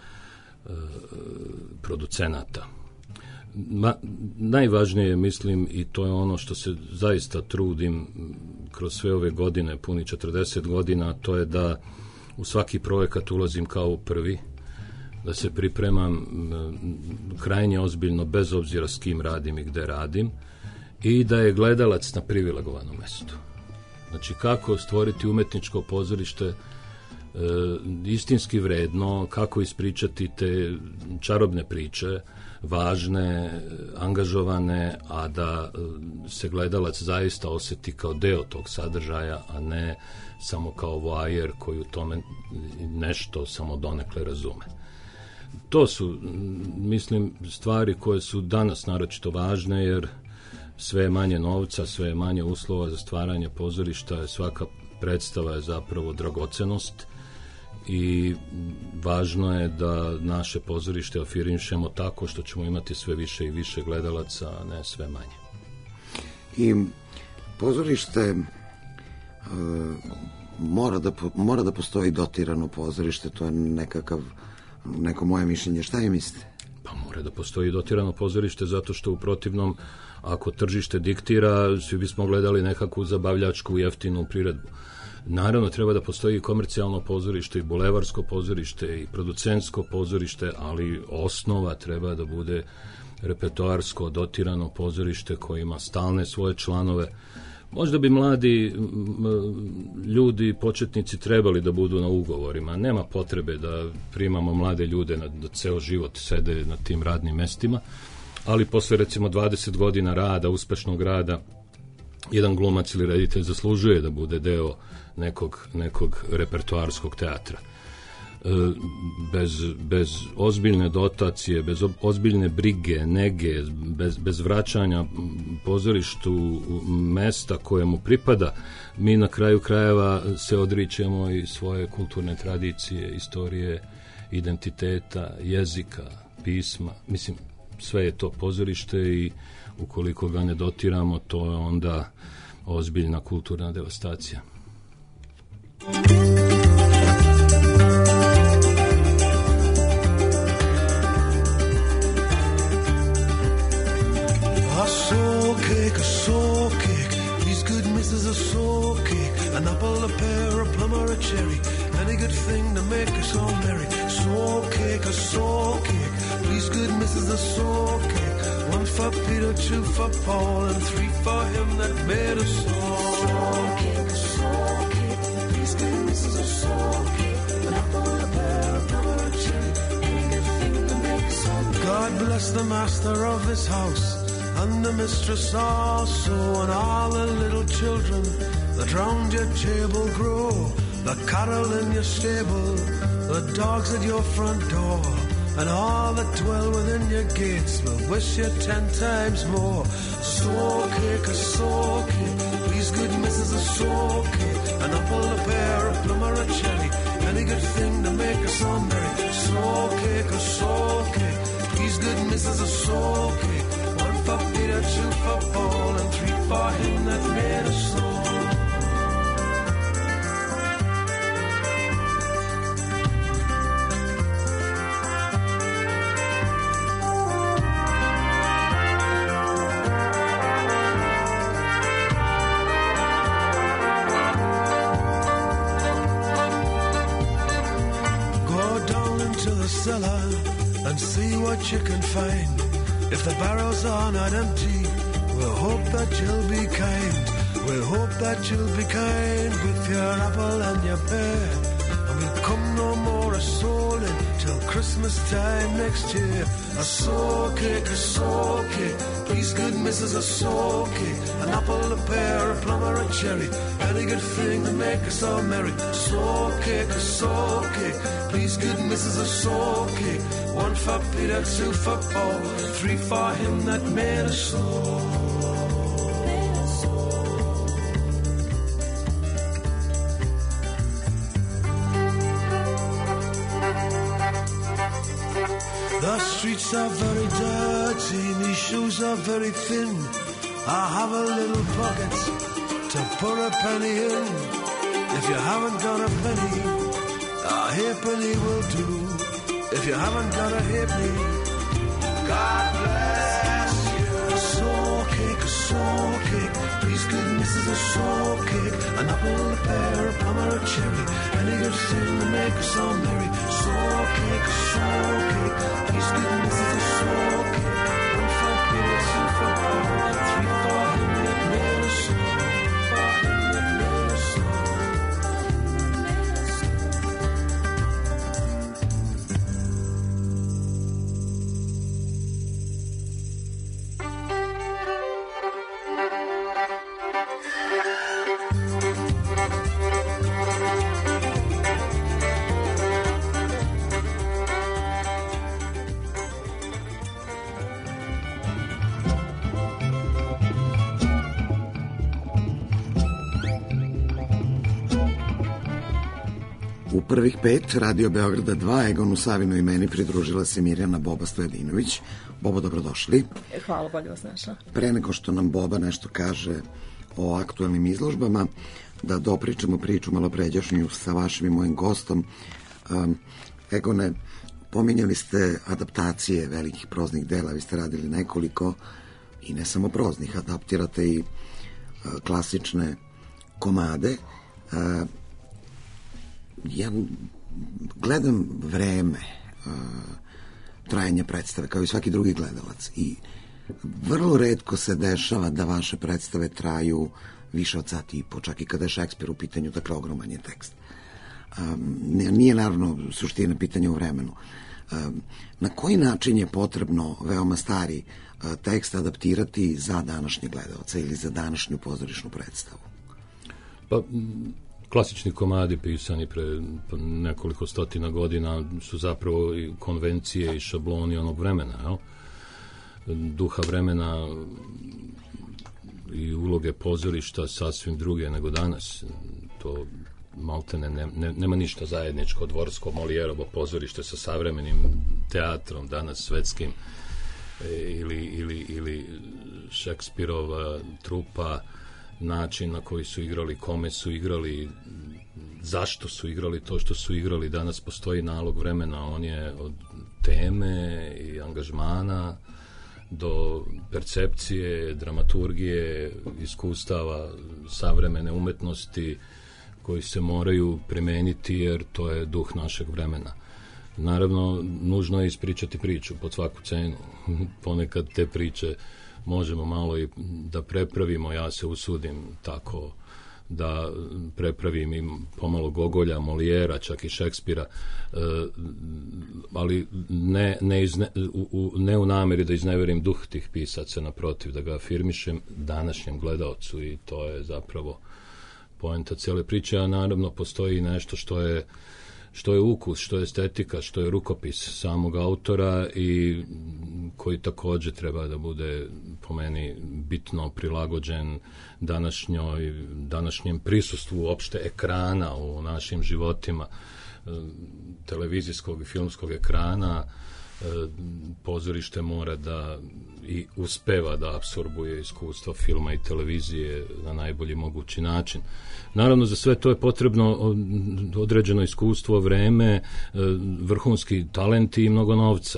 producenata. Najvažnije, mislim, i to je ono što se zaista trudim kroz sve ove godine, puni 40 godina, to je da u svaki projekat ulazim kao u prvi, da se pripremam krajnje ozbiljno, bez obzira s kim radim i gde radim, i da je gledalac na privilegovanom mestu. Znači, kako stvoriti umetničko pozorište istinski vredno, kako ispričati te čarobne priče, važne, angažovane, a da se gledalac zaista osjeti kao deo tog sadržaja, a ne samo kao voajer koji u tome nešto samo donekle razume. To su, mislim, stvari koje su danas naročito važne, jer sve je manje novca, sve je manje uslova za stvaranje pozorišta, svaka predstava je zapravo dragocenost i važno je da naše pozorište afirmišemo tako što ćemo imati sve više i više gledalaca, a ne sve manje. I pozorište mora da postoji dotirano pozorište, to je neko moje mišljenje. Šta je mislite? Pa mora da postoji dotirano pozorište zato što u protivnom, ako tržište diktira, svi bismo gledali nekakvu zabavljačku jeftinu priredbu. Naravno, treba da postoji i komercijalno pozorište, i bulevarsko pozorište, i producentsko pozorište, ali osnova treba da bude repertoarsko, dotirano pozorište koje ima stalne svoje članove. Možda bi mladi ljudi, početnici, trebali da budu na ugovorima. Nema potrebe da primamo mlade ljude da ceo život sede na tim radnim mestima, ali posle recimo 20 godina rada, uspešnog rada, jedan glumac ili reditelj zaslužuje da bude deo nekog repertoarskog teatra. Bez ozbiljne dotacije, bez ozbiljne brige, nege, bez vraćanja pozorištu mesta koje mu pripada, mi na kraju krajeva se odričemo i svoje kulturne tradicije, istorije, identiteta, jezika, pisma. Mislim, sve je to pozorište i ukoliko ga ne dotiramo, to je onda ozbiljna kulturna devastacija. A soul cake, please good missus, a soul cake, an apple, a pear, a plum or a cherry, any good thing to make us all merry. Soul cake, please good missus, a soul cake, 1 for Peter, 2 for Paul, and 3 for him that made us all. Soul cake, please good missus, a soul God bless the master of this house and the mistress also, and all the little children that round your table grow, the cattle in your stable, the dogs at your front door, and all that dwell within your gates will wish you 10 times more. Soul cake, a soul cake, please good missus, a soul cake, an apple, a pear, a plum or a cherry, any good thing to make us all merry. Soul cake, a soul cake, please good missus, a soul cake, 1 for Peter, 2 for Paul, and 3 for him that made us all. Cellar and see what you can find. If the barrels are not empty, we'll hope that you'll be kind. We'll hope that you'll be kind with your apple and your pear, and we'll come no more a souling till Christmas time next year. A soul cake, please good missus, a soul cake, an apple, a pear, a plum or a cherry, any good thing to make us all merry. Soul cake, please good missus, a soul cake, 1 for Peter, 2 for Paul, 3 for him that made us all. The streets are very dirty, these shoes are very thin. I have a little pocket to put a penny in. If you haven't got a penny, a halfpenny will do. If you haven't got a halfpenny, God bless you. A soul cake, please good missus, a soul cake, an apple, a pear, a plum or a cherry, any good thing to make us all merry. Soul cake, please good missus, a soul cake, 1 for Peter, 2 for Paul, 3 for him that made us all. U prvih 5 Radio Beograda 2 Egonu Savinu i meni pridružila se Mirjana Boba Stojadinović. Bobo, dobrodošli. Hvala, bolje vas našla. Pre nego što nam Boba nešto kaže o aktualnim izložbama, da dopričamo priču malo pređašnju sa vašim i mojim gostom. Egone, pominjali ste adaptacije velikih proznih dela, vi ste radili nekoliko i ne samo proznih, adaptirate i klasične komade. Ja gledam vreme trajanja predstave kao i svaki drugi gledalac i vrlo retko se dešava da vaše predstave traju više od sat i po, čak i kada je Šekspir u pitanju, dakle ogroman je tekst. Nije naravno suština pitanja u vremenu. Na koji način je potrebno veoma stari tekst adaptirati za današnje gledalce ili za današnju pozorišnu predstavu? Pa, klasični komadi pisani pre nekoliko stotina godina su zapravo i konvencije i šabloni onog vremena, jel? Duha vremena i uloge pozorišta sasvim druge nego danas. To maltene nema ništa zajedničko dvorsko Molijerovo pozorište sa savremenim teatrom danas svetskim ili Šekspirova trupa, način na koji su igrali, kome su igrali, zašto su igrali to što su igrali. Danas postoji nalog vremena, on je od teme i angažmana do percepcije, dramaturgije, iskustava savremene umetnosti koji se moraju primeniti jer to je duh našeg vremena. Naravno, nužno je ispričati priču pod svaku cenu. Ponekad te priče možemo malo i da prepravimo, ja se usudim tako da prepravim im pomalo Gogolja, Molijera, čak i Šekspira, ali ne u nameri da izneverim duh tih pisaca, naprotiv, da ga afirmišem današnjem gledaocu, i to je zapravo poenta cele priče, a naravno postoji nešto što je ukus, što je estetika, što je rukopis samog autora i koji takođe treba da bude po meni bitno prilagođen današnjem prisustvu uopšte ekrana u našim životima, televizijskog i filmskog ekrana. Pozorište mora da i uspeva da apsorbuje iskustva filma i televizije na najbolji mogući način. Naravno, za sve to je potrebno određeno iskustvo, vreme, vrhunski talenti i mnogo novca.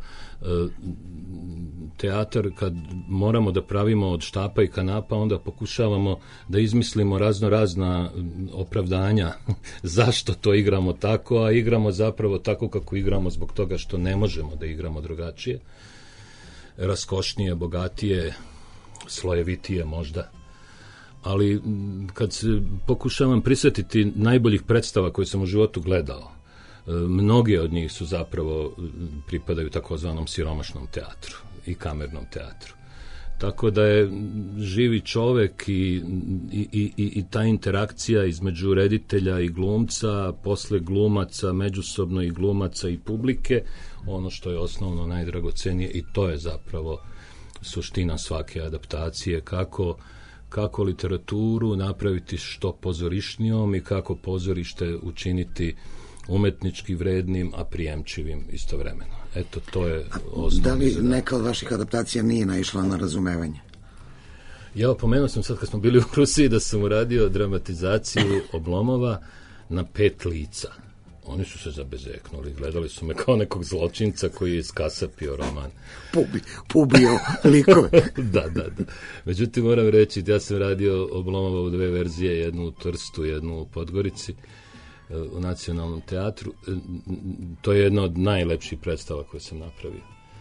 Teatar, kad moramo da pravimo od štapa i kanapa, onda pokušavamo da izmislimo razna opravdanja zašto to igramo tako, a igramo zapravo tako kako igramo zbog toga što ne možemo da igramo drugačije, raskošnije, bogatije, slojevitije možda. Ali kad se pokušavam prisjetiti najboljih predstava koje sam u životu gledao, mnogi od njih su zapravo pripadaju takozvanom siromašnom teatru i kamernom teatru. Tako da je živi čovek i ta interakcija između reditelja i glumca, posle glumaca, međusobno i glumaca i publike, ono što je osnovno najdragocenije, i to je zapravo suština svake adaptacije, kako literaturu napraviti što pozorišnijom i kako pozorište učiniti umetnički vrednim, a prijemčivim istovremeno. Eto, to je osnovno. Da li neka od vaših adaptacija nije naišla na razumevanje? Ja pomenuo sam sad kad smo bili u Rusiji da sam uradio dramatizaciju Oblomova na 5 lica. Oni su se zabezeknuli, gledali su me kao nekog zločinca koji je iskasapio roman. Pubio likove. Da. Međutim, moram reći, ja sam radio Oblomova u 2 verzije, jednu u Trstu, jednu u Podgorici, u Nacionalnom teatru. To je jedna od najlepših predstava koje sam napravio.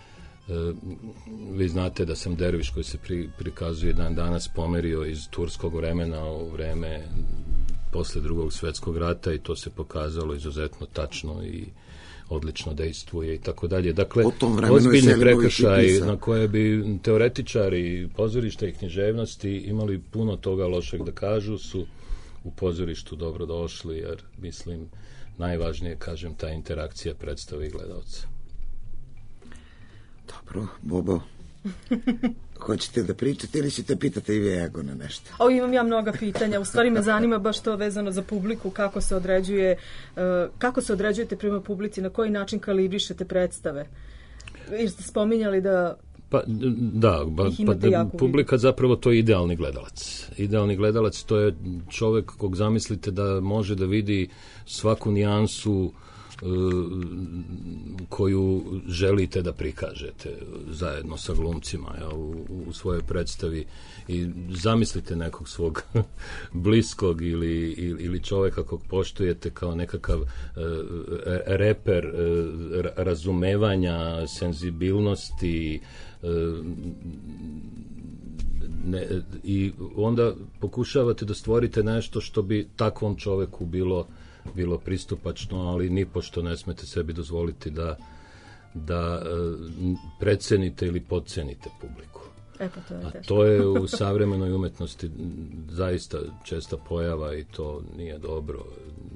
Vi znate da sam derviš koji se prikazuje dan danas pomerio iz turskog vremena u vreme posle Drugog svjetskog rata, i to se pokazalo izuzetno tačno i odlično dejstvuje i tako dalje. Dakle, ozbiljni prekršaj na koje bi teoretičari pozorišta i književnosti imali puno toga lošeg da kažu su u pozorištu dobro došli, jer mislim najvažnije, kažem, ta interakcija predstave i gledalca. Dobro, Bobo, hoćete da pričate ili ćete pitati i vi Egona nešto? Imam ja mnoga pitanja. U stvari me zanima baš to vezano za publiku, kako se određujete prema publici, na koji način kalibrišete predstave? Jer ste spominjali da publika zapravo to je idealni gledalac. Idealni gledalac to je čovek kog zamislite da može da vidi svaku nijansu koju želite da prikažete zajedno sa glumcima u svojoj predstavi, i zamislite nekog svog bliskog ili čoveka kog poštujete kao nekakav reper razumevanja, senzibilnosti, i onda pokušavate da stvorite nešto što bi takvom čoveku bilo pristupačno, ali nipošto ne smete sebi dozvoliti da precenite ili podcenite publiku. To je u savremenoj umetnosti zaista česta pojava i to nije dobro.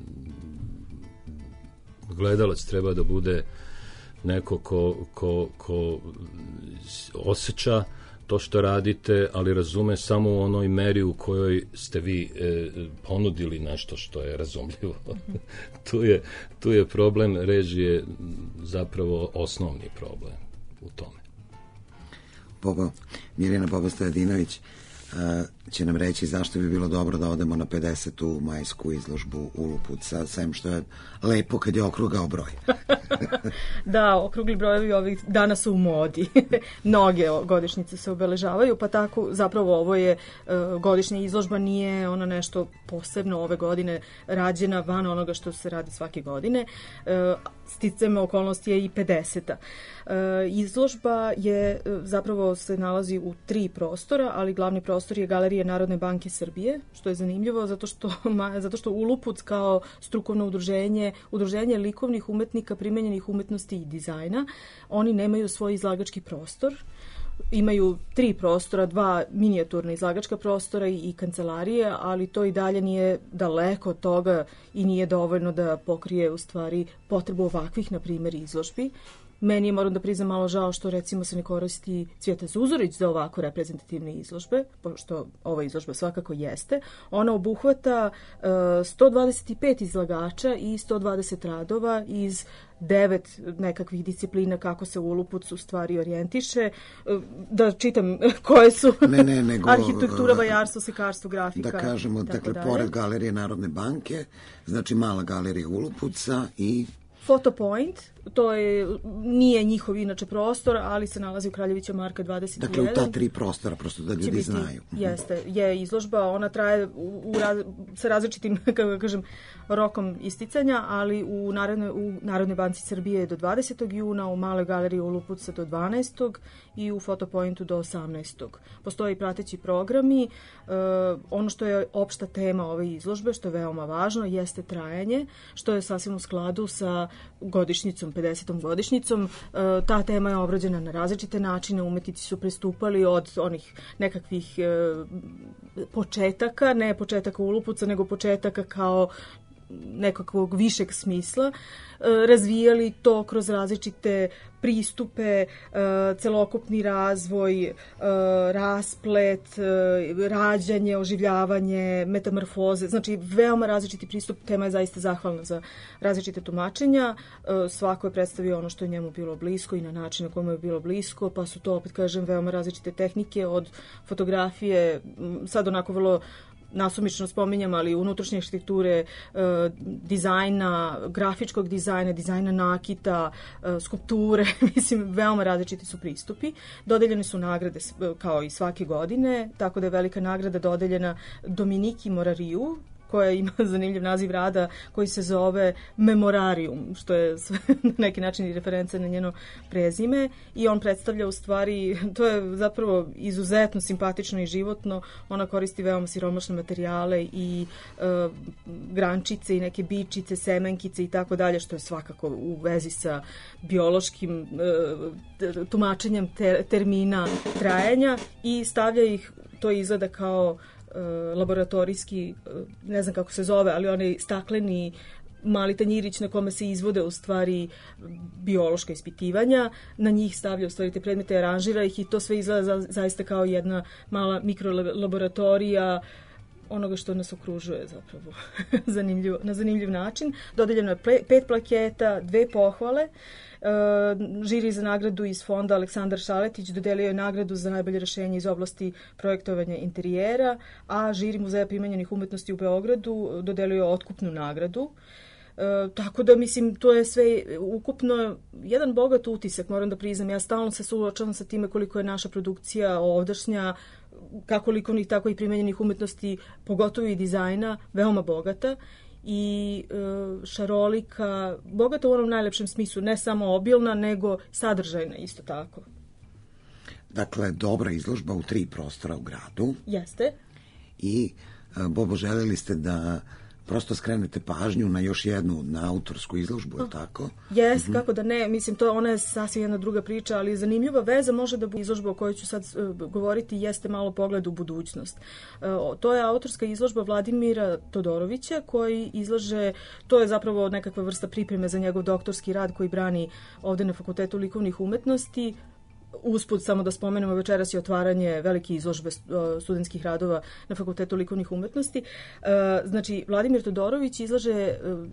Gledalac treba da bude neko ko osjeća to što radite, ali razume samo u onoj meri u kojoj ste vi ponudili nešto što je razumljivo. Tu je problem režije zapravo osnovni problem u tome. Mirjana Bobo Stojadinović će nam reći zašto bi bilo dobro da odemo na 50. majsku izložbu u Lupuca, sem što je lepo kad je okrugao broj. Da, okrugli brojevi ovih dana su u modi. Mnoge godišnjice se obeležavaju, pa tako zapravo ovo je godišnja izložba, nije ona nešto posebno ove godine rađena van onoga što se radi svake godine. Sticajem okolnosti je i 50. Izložba je zapravo se nalazi u 3 prostora, ali glavni prostor prostor je Galerija Narodne banke Srbije, što je zanimljivo zato što Ulupuc kao strukovno udruženje likovnih umetnika, primenjenih umetnosti i dizajna, oni nemaju svoj izlagački prostor. Imaju 3 prostora, 2 minijaturna izlagačka prostora i kancelarije, ali to i dalje nije daleko od toga i nije dovoljno da pokrije u stvari potrebu ovakvih, na primjer, izložbi. Meni je, moram da priznam, malo žao što recimo se ne koristi Cvijeta Zuzorić za ovako reprezentativne izložbe, pošto ova izložba svakako jeste. Ona obuhvata 125 izlagača i 120 radova iz 9 nekakvih disciplina kako se Ulupuc u stvari orijentiše. Da čitam koje su nego, arhitektura, vajarstvo, slikarstvo, grafika. Da kažemo, dakle, pored Galerije Narodne banke, znači mala galerija Ulupuca i Fotopoint, to nije njihov inače prostor, ali se nalazi u Kraljevića Marka 21. Dakle, u ta 3 prostora, prosto da ljudi znaju. Jeste, je izložba, ona traje sa različitim, kako kažem, rokom isticanja, ali u Narodnoj banci Srbije do 20. juna, u Maloj galeriji Ulupuca do 12. i u Fotopointu do 18. Postoje i prateći programi. Ono što je opšta tema ove izložbe, što je veoma važno, jeste trajanje, što je sasvim u skladu sa godišnjicom, 50. godišnjicom. Ta tema je obrađena na različite načine, umetnici su pristupali od onih nekakvih početaka, ne početaka Ulupuca, nego početaka kao nekakvog višeg smisla, razvijali to kroz različite pristupe, celokupni razvoj, rasplet, rađanje, oživljavanje, metamorfoze, znači veoma različiti pristup. Tema je zaista zahvalna za različite tumačenja. Svako je predstavio ono što je njemu bilo blisko i na način na kojem je bilo blisko, pa su to, opet kažem, veoma različite tehnike od fotografije, sad onako vrlo nasumično spominjam, ali unutrašnje arhitekture, dizajna, grafičkog dizajna, dizajna nakita, skulpture, mislim, veoma različiti su pristupi. Dodeljene su nagrade kao i svake godine, tako da je velika nagrada dodeljena Dominiki Morariju, koja ima zanimljiv naziv rada koji se zove Memorarium, što je na neki način i referenca na njeno prezime, i on predstavlja u stvari, to je zapravo izuzetno simpatično i životno. Ona koristi veoma siromašne materijale i grančice i neke bičice, semenkice i tako dalje, što je svakako u vezi sa biološkim tumačenjem termina trajanja, i stavlja ih, to izgleda kao laboratorijski, ne znam kako se zove, ali onaj stakleni mali tanjirić na kome se izvode u stvari biološka ispitivanja, na njih stavlja u stvari te predmete, aranžira ih, i to sve izgleda zaista kao jedna mala mikrolaboratorija onoga što nas okružuje zapravo na zanimljiv način. Dodeljeno je 5 plaketa, 2 pohvale. Žiri za nagradu iz fonda Aleksandar Šaletić dodelio je nagradu za najbolje rešenje iz oblasti projektovanja interijera, a žiri Muzeja primenjenih umetnosti u Beogradu dodelio je otkupnu nagradu. Tako da, mislim, to je sve ukupno jedan bogat utisak, moram da priznam. Ja stalno se suočavam sa time koliko je naša produkcija ovdašnja, kako likovnih, tako i primenjenih umetnosti, pogotovo i dizajna, veoma bogata i šarolika, bogata u onom najlepšem smislu, ne samo obilna, nego sadržajna isto tako. Dakle, dobra izložba u 3 prostora u gradu. Jeste. I, Bobo, želeli ste da prosto skrenete pažnju na još jednu, na autorsku izložbu, je tako? Jes, kako da ne, mislim, ona je sasvim jedna druga priča, ali zanimljiva veza može da bude izložba o kojoj ću sad govoriti, jeste malo pogled u budućnost. To je autorska izložba Vladimira Todorovića, koji izlaže, to je zapravo nekakva vrsta pripreme za njegov doktorski rad koji brani ovde na Fakultetu likovnih umetnosti. Usput, samo da spomenemo, večeras je otvaranje velike izložbe studentskih radova na Fakultetu likovnih umetnosti. Znači, Vladimir Todorović izlaže,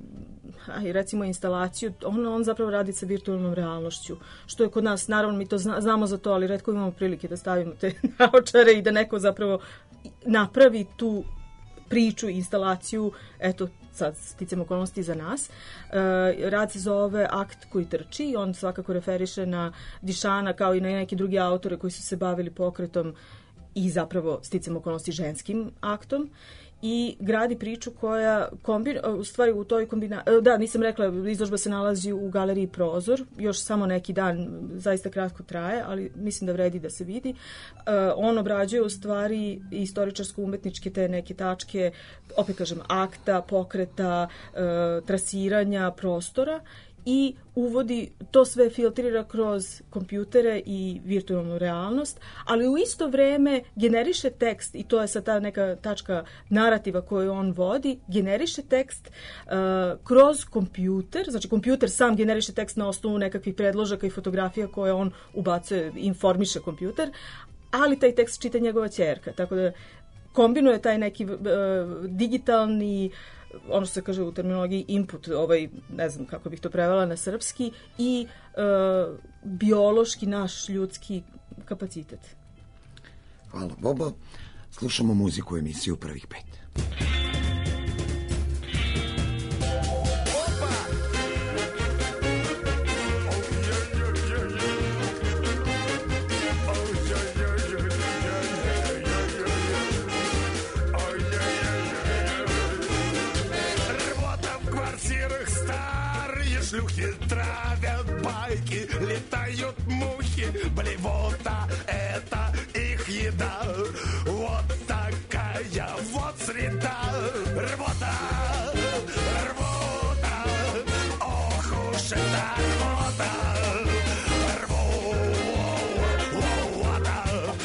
recimo, instalaciju, on zapravo radi sa virtualnom realnošću, što je kod nas, naravno, mi to znamo za to, ali retko imamo prilike da stavimo te naočare i da neko zapravo napravi tu priču, instalaciju, eto, sad sticam okolnosti za nas. Rad se zove Akt koji trči, on svakako referiše na Dišana kao i na neke drugi autore koji su se bavili pokretom i zapravo sticam okolnosti ženskim aktom. i gradi priču koja u stvari u toj kombinaciji, da, nisam rekla, izložba se nalazi u galeriji Prozor, još samo neki dan, zaista kratko traje, ali mislim da vredi da se vidi. On obrađuje u stvari istoričarsko-umetničke te neke tačke, opet kažem, akta, pokreta, trasiranja prostora i uvodi, to sve filtrira kroz kompjutere i virtualnu realnost, ali u isto vreme generiše tekst, i to je sad ta neka tačka narativa koju on vodi, generiše tekst kroz kompjuter, znači kompjuter sam generiše tekst na osnovu nekakvih predložaka i fotografija koje on ubacuje, informiše kompjuter, ali taj tekst čita njegova ćerka, tako da kombinuje taj neki digitalni, ono što se kaže u terminologiji input, ne znam kako bih to prevela na srpski, i biološki naš ljudski kapacitet. Hvala, Bobo. Slušamo muziku u emisiju Prvih pet. Шлюхи травят байки, летают мухи, блевота — это их еда. Вот такая вот среда. Рвота, рвота, ох уж эта рвота. Рвота,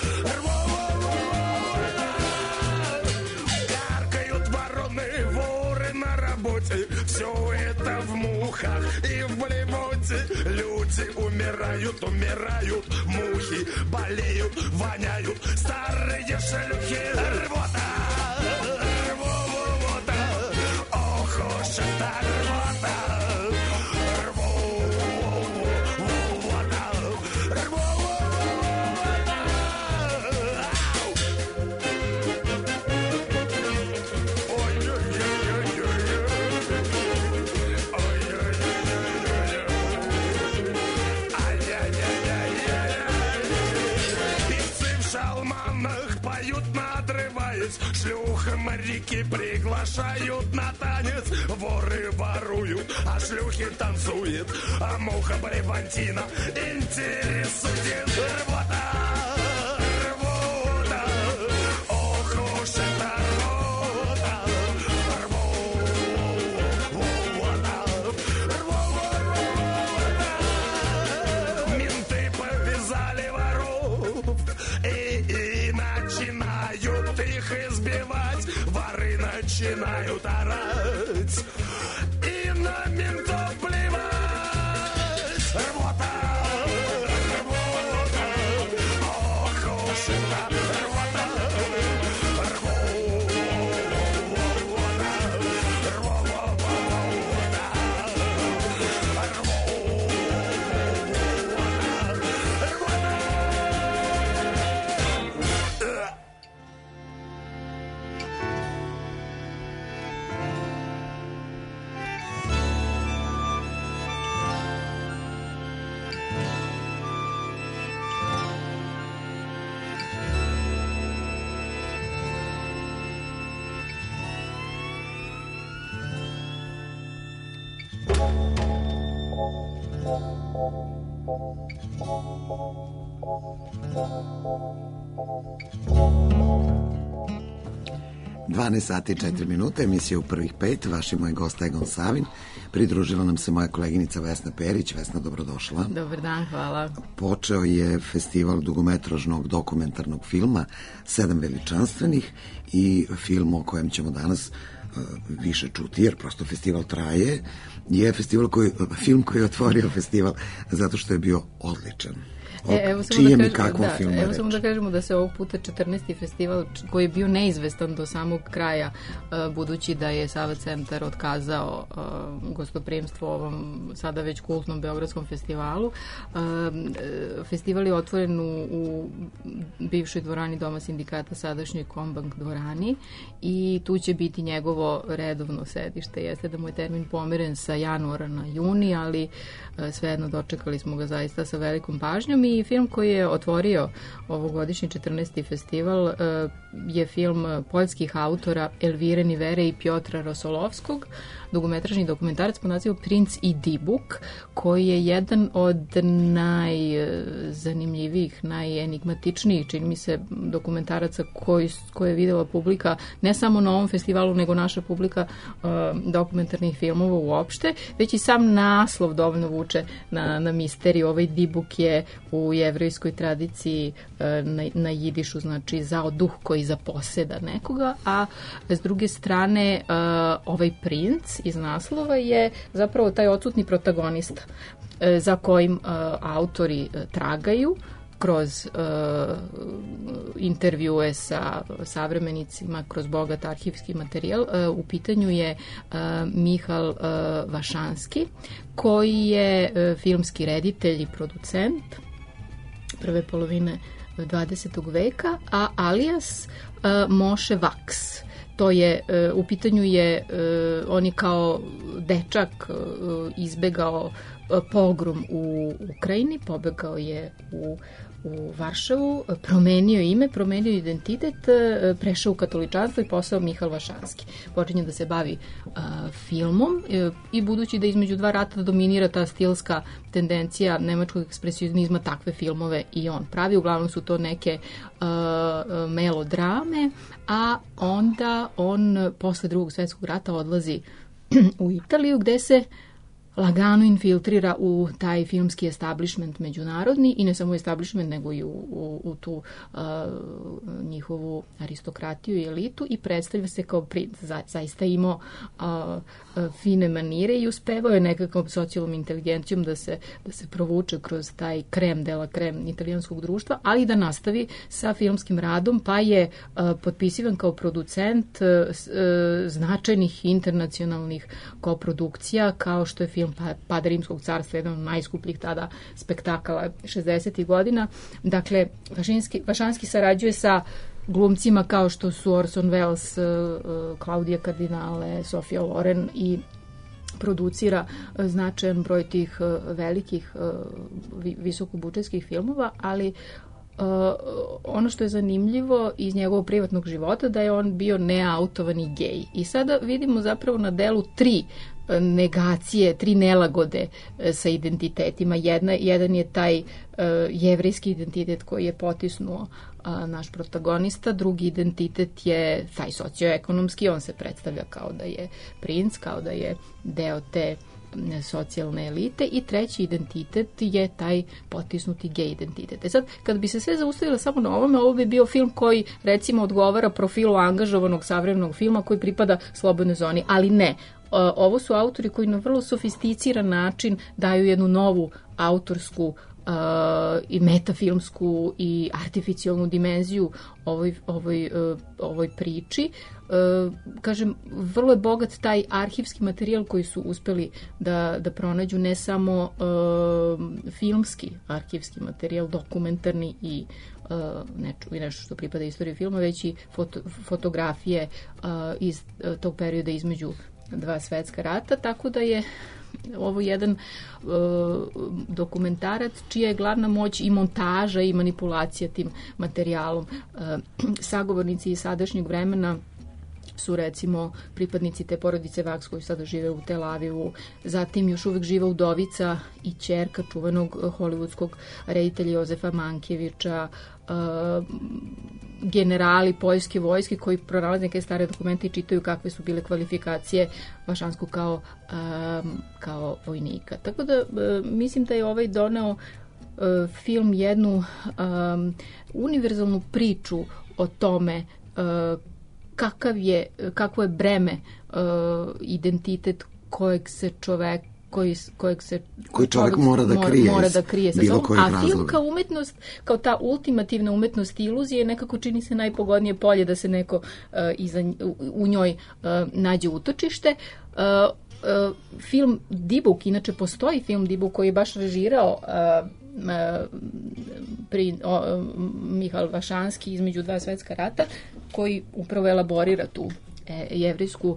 рвота. Каркают вороны, воры на работе. Все это в мухах и в блевоте. Люди умирают, умирают, мухи болеют, воняют, старые шлюхи. Рвота, рвота, ох уж эта рвота. Рвота, рвота. Шлюха моряки приглашают на танец. Воры воруют, а шлюхи танцуют. А муха Блевантина интересует. Рвота, рвота, ох уж эта рвота. Рвота, рвота. Менты повязали воров и начинают их избивать. Воры начинают орать и на ментов плевать. Рвота, рвота, ох уж это рвота. Sati i 4 minuta, emisija u Prvih pet, vaš i moj gost Egon Savin. Pridružila nam se moja koleginica Vesna Perić. Vesna, dobrodošla. Dobar dan, hvala. Počeo je festival dugometražnog dokumentarnog filma 7 veličanstvenih i film o kojem ćemo danas više čuti, jer prosto festival traje, je film koji je otvorio festival zato što je bio odličan. Čijem i kakvom filmu je reč? Evo samo da kažemo da se ovog puta 14. festival koji je bio neizvestan do samog kraja, budući da je Sava centar otkazao gostoprimstvo ovom sada već kultnom Beogradskom festivalu. Festival je otvoren u bivšoj dvorani Doma sindikata, sadašnjoj Kombank dvorani, i tu će biti njegovo redovno sedište. Jeste da mu je termin pomeren sa januara na juni, ali svejedno dočekali smo ga zaista sa velikom pažnjom i film koji je otvorio ovogodišnji 14. festival je film poljskih autora Elvire Nivere i Piotra Rosolovskog, dugometražni dokumentarac po nazivu Princ i Dibuk, koji je jedan od najzanimljivijih, najenigmatičnijih, čini mi se, dokumentaraca koje je videla publika, ne samo na ovom festivalu, nego naša publika dokumentarnih filmova uopšte, već i sam naslov dovoljno vuče na misteriju. Ovaj Dibuk je u jevrejskoj tradiciji na jidišu, znači zao duh koji zaposeda nekoga, a s druge strane ovaj princ iz naslova je zapravo taj odsutni protagonista za kojim autori tragaju kroz intervjue sa savremenicima, kroz bogat arhivski materijal. U pitanju je Mihal Vašanski, koji je filmski reditelj i producent prve polovine 20. veka, a alias Moše Vaks. To je, u pitanju je, on je kao dečak izbegao pogrom u Ukrajini, pobegao je u Varšavu, promenio ime, promenio identitet, prešao u katoličanstvo i postao Mihal Vašanski. Počinje da se bavi filmom i budući da između dva rata dominira ta stilska tendencija nemačkog ekspresionizma, takve filmove i on pravi. Uglavnom su to neke melodrame, a onda on posle Drugog svjetskog rata odlazi u Italiju, gde se lagano infiltrira u taj filmski establishment međunarodni, i ne samo establishment, nego i u tu njihovu aristokratiju i elitu, i predstavlja se kao princ. Zaista imao fine manire i uspevao je nekakvom socijalnom inteligencijom da se provuče kroz taj krem dela krem italijanskog društva, ali da nastavi sa filmskim radom, pa je potpisivan kao producent značajnih internacionalnih koprodukcija, kao što je film Pada Rimskog carstva, jedan od najskupljih tada spektakala 60. godina. Dakle, Vašanski sarađuje sa glumcima kao što su Orson Welles, Claudia Cardinale, Sofia Loren, i producira značajan broj tih velikih visokobudžetskih filmova, ali ono što je zanimljivo iz njegovog privatnog života, da je on bio neautovani gej. I sada vidimo zapravo na delu tri negacije, tri nelagode sa identitetima. Jedan je taj jevrejski identitet koji je potisnuo naš protagonista, drugi identitet je taj socioekonomski, on se predstavlja kao da je princ, kao da je deo te socijalne elite, i treći identitet je taj potisnuti gej identitet. Sad, kad bi se sve zaustavilo samo na ovome, ovo bi bio film koji, recimo, odgovara profilu angažovanog savremenog filma koji pripada slobodnoj zoni, ali ne. Ovo su autori koji na vrlo sofisticiran način daju jednu novu autorsku i metafilmsku i artificijalnu dimenziju ovoj priči. Kažem, vrlo je bogat taj arhivski materijal koji su uspeli da pronađu, ne samo filmski arhivski materijal, dokumentarni i nešto što pripada istoriji filma, već i fotografije iz tog perioda između dva svetska rata, tako da je ovo jedan dokumentarac čija je glavna moć i montaža i manipulacija tim materijalom. Sagovornici iz sadašnjeg vremena su, recimo, pripadnici te porodice Vaks koji sada žive u Tel Avivu, zatim još uvek živa udovica i ćerka čuvenog hollywoodskog reditelja Jozefa Mankjevića, generali poljske vojske koji pronalaze neke stare dokumente i čitaju kakve su bile kvalifikacije Vašanskog kao vojnika. Tako da mislim da je ovaj doneo film jednu univerzalnu priču o tome kakvo je breme identitet kojeg se čovek koji čovjek mora da krije sa sobom, a film kao umetnost, kao ta ultimativna umetnost i iluzije, nekako čini se najpogodnije polje da se neko u njoj nađe utočište. Film Dibuk, inače postoji film Dibuk koji je baš režirao Mihal Vašanski između dva svetska rata, koji upravo elaborira tu jevrejsku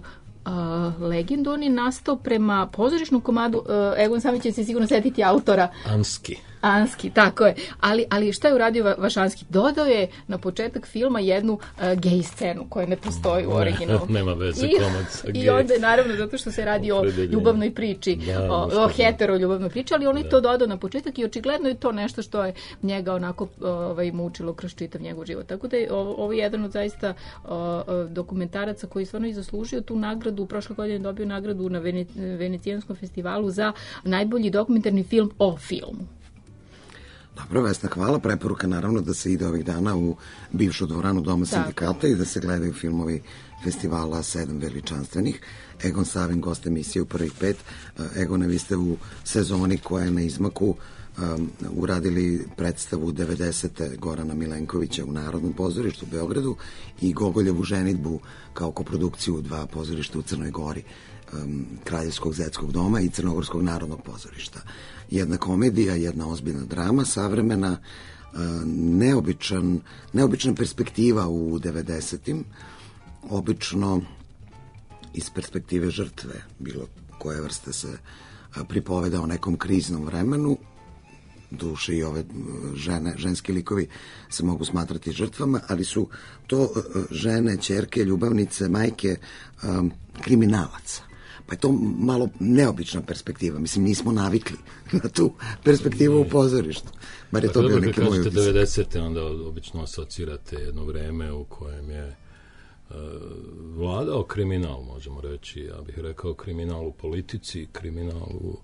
legendu. On je nastao prema pozorišnom komadu, Egon sami će se sigurno setiti autora. Anski, tako je. Ali šta je uradio Vašanski? Dodao je na početak filma jednu gej scenu koja ne postoji u originalu. Nema veze komad sa gej. I onda je naravno zato što se radi o ljubavnoj priči, o hetero ljubavnoj priči, ali on je to dodao na početak i očigledno je to nešto što je njega onako mučilo kroz čitav njegov život. Tako da je ovo jedan od zaista dokumentaraca koji stvarno i zaslužio tu nagradu. Prošle godine dobio nagradu na Venecijanskom festivalu za najbolji dokumentarni film o filmu. Dobro, Vesna, hvala. Preporuka naravno da se ide ovih dana u bivšu dvoranu Doma sindikata i da se gledaju filmovi festivala 7 veličanstvenih. Egon Savin, gost emisije u prvih 5. Egone, vi ste u sezoni koja je na izmaku uradili predstavu 90. Gorana Milenkovića u Narodnom pozorištu u Beogradu i Gogoljevu ženidbu kao koprodukciju 2 pozorišta u Crnoj Gori, Kraljevskog zetskog doma i Crnogorskog narodnog pozorišta. Jedna komedija, jedna ozbiljna drama, savremena, neobična perspektiva u 90-im, obično iz perspektive žrtve, bilo koje vrste se pripoveda o nekom kriznom vremenu, duše i ove ženski likovi se mogu smatrati žrtvama, ali su to žene, ćerke, ljubavnice, majke kriminalaca. Pa je to malo neobična perspektiva. Mislim, nismo navikli na tu perspektivu u pozorištu. Bar je to bio neki moj utisak. 90. onda obično asocirate jedno vreme u kojem je vladao kriminal, možemo reći. Ja bih rekao kriminal u politici, kriminal u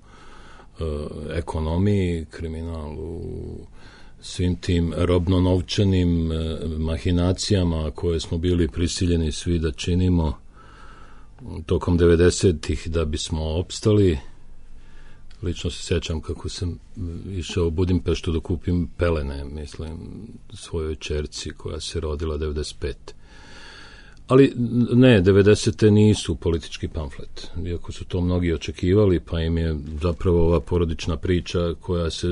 ekonomiji, kriminal u svim tim robno-novčanim mahinacijama koje smo bili prisiljeni svi da činimo tokom 90-ih da bismo opstali. Lično se sjećam kako sam išao u Budimpeštu da kupim pelene, mislim, svojoj ćerci koja se rodila 95. Ali ne, 90-te nisu politički pamflet, iako su to mnogi očekivali, pa im je zapravo ova porodična priča koja se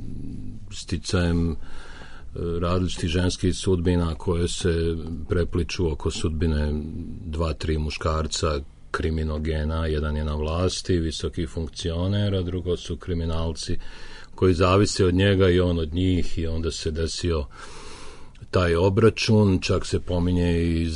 sticajem različitih ženskih sudbina koje se prepliču oko sudbine 2-3 muškarca kriminogena, jedan je na vlasti, visoki funkcioner, a drugo su kriminalci koji zavise od njega i on od njih, i onda se desio taj obračun, čak se pominje i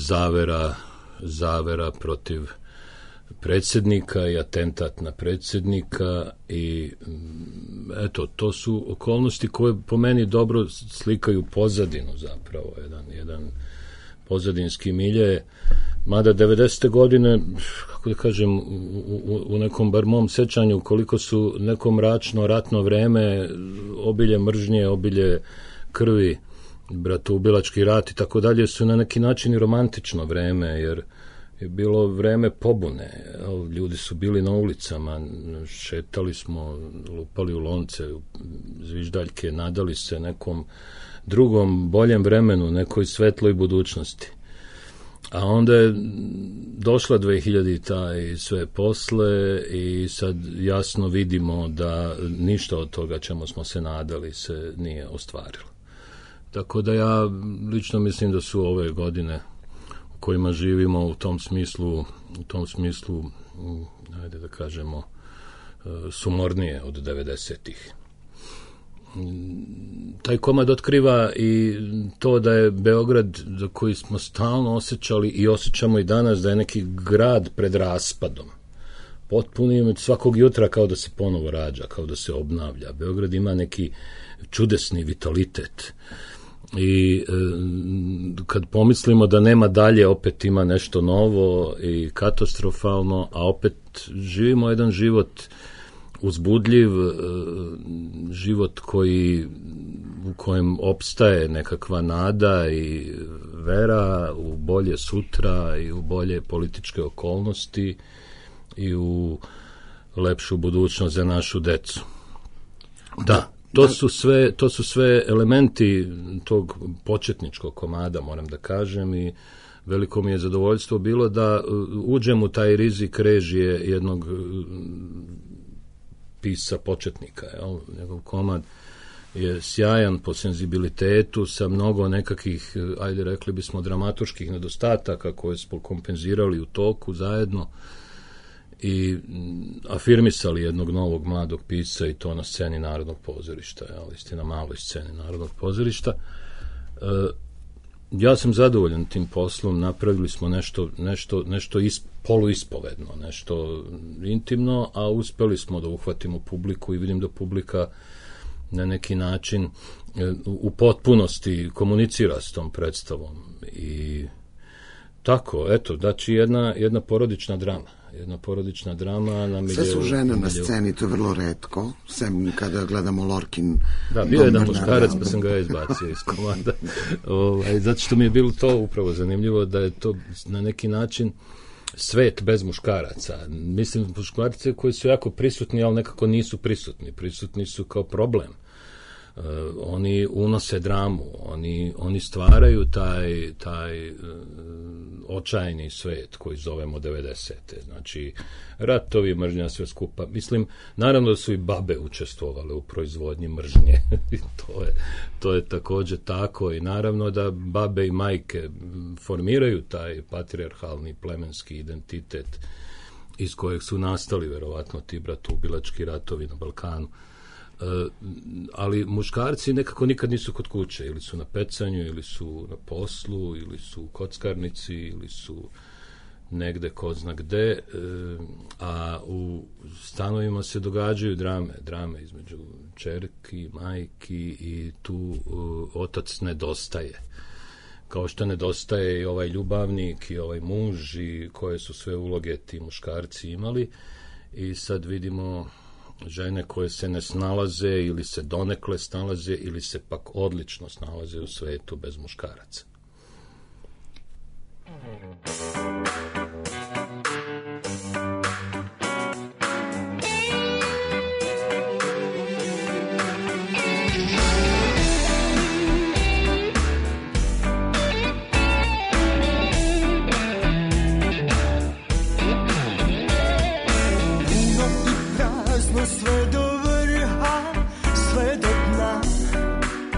zavera protiv predsjednika i atentat na predsjednika i eto, to su okolnosti koje po meni dobro slikaju pozadinu zapravo, jedan pozadinski milje, mada 90. godine, kako da kažem, u nekom bar mom sećanju, koliko su neko mračno ratno vreme, obilje mržnje, obilje krvi, bratoubilački rat i tako dalje, su na neki način i romantično vreme, jer je bilo vreme pobune. Ljudi su bili na ulicama, šetali smo, lupali u lonce, zviždaljke, nadali se nekom drugom, boljem vremenu, nekoj svetloj budućnosti. A onda je došla 2000-ta i sve posle i sad jasno vidimo da ništa od toga čemu smo se nadali se nije ostvarilo. Tako da ja lično mislim da su ove godine u kojima živimo u tom smislu, ajde da kažemo, sumornije od 90-ih. Taj komad otkriva i to da je Beograd, za koji smo stalno osjećali i osjećamo i danas, da je neki grad pred raspadom. Potpuno svakog jutra kao da se ponovo rađa, kao da se obnavlja. Beograd ima neki čudesni vitalitet. I kad pomislimo da nema dalje, opet ima nešto novo i katastrofalno, a opet živimo jedan život uzbudljiv, život u kojem opstaje nekakva nada i vera u bolje sutra i u bolje političke okolnosti i u lepšu budućnost za našu decu. Da. To su sve elementi tog početničkog komada, moram da kažem, i veliko mi je zadovoljstvo bilo da uđem u taj rizik režije jednog pisca početnika. Njegov komad je sjajan po senzibilitetu, sa mnogo nekakvih, ajde rekli bismo, dramaturških nedostataka koje smo kompenzirali u toku zajedno. i afirmisali jednog novog mladog pisca i to na sceni Narodnog pozorišta, istina maloj sceni Narodnog pozorišta. Ja sam zadovoljan tim poslom, napravili smo nešto poluispovedno, nešto intimno, a uspeli smo da uhvatimo publiku i vidim da publika na neki način u potpunosti komunicira s tom predstavom. I tako, eto, znači jedna porodična drama. Jedna porodična drama na miliju... Sve su žene na sceni, to je vrlo retko, sem kada gledamo Lorkin... Da, bio je jedan muškarac, pa sam ga izbacio iz komanda. Zato što mi je bilo to upravo zanimljivo, da je to na neki način svet bez muškaraca. Mislim, muškarci koji su jako prisutni, ali nekako nisu prisutni. Prisutni su kao problem. Oni unose dramu, oni stvaraju taj očajni svet koji zovemo 90. Znači, ratovi, mržnja, sve skupa. Mislim, naravno da su i babe učestvovale u proizvodnji mržnje. To je također tako i naravno da babe i majke formiraju taj patrijarhalni plemenski identitet iz kojeg su nastali verovatno ti bratoubilački ratovi na Balkanu. Ali muškarci nekako nikad nisu kod kuće, ili su na pecanju, ili su na poslu, ili su u kockarnici, ili su negde ko zna gde, a u stanovima se događaju drame između ćerki, majki i tu otac nedostaje. Kao što nedostaje i ovaj ljubavnik i ovaj muž i koje su sve uloge ti muškarci imali i sad vidimo žene koje se ne snalaze ili se donekle snalaze ili se pak odlično snalaze u svetu bez muškaraca. Sve do vrha, sve do dna.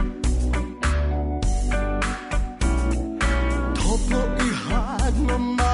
Toplo i hladno,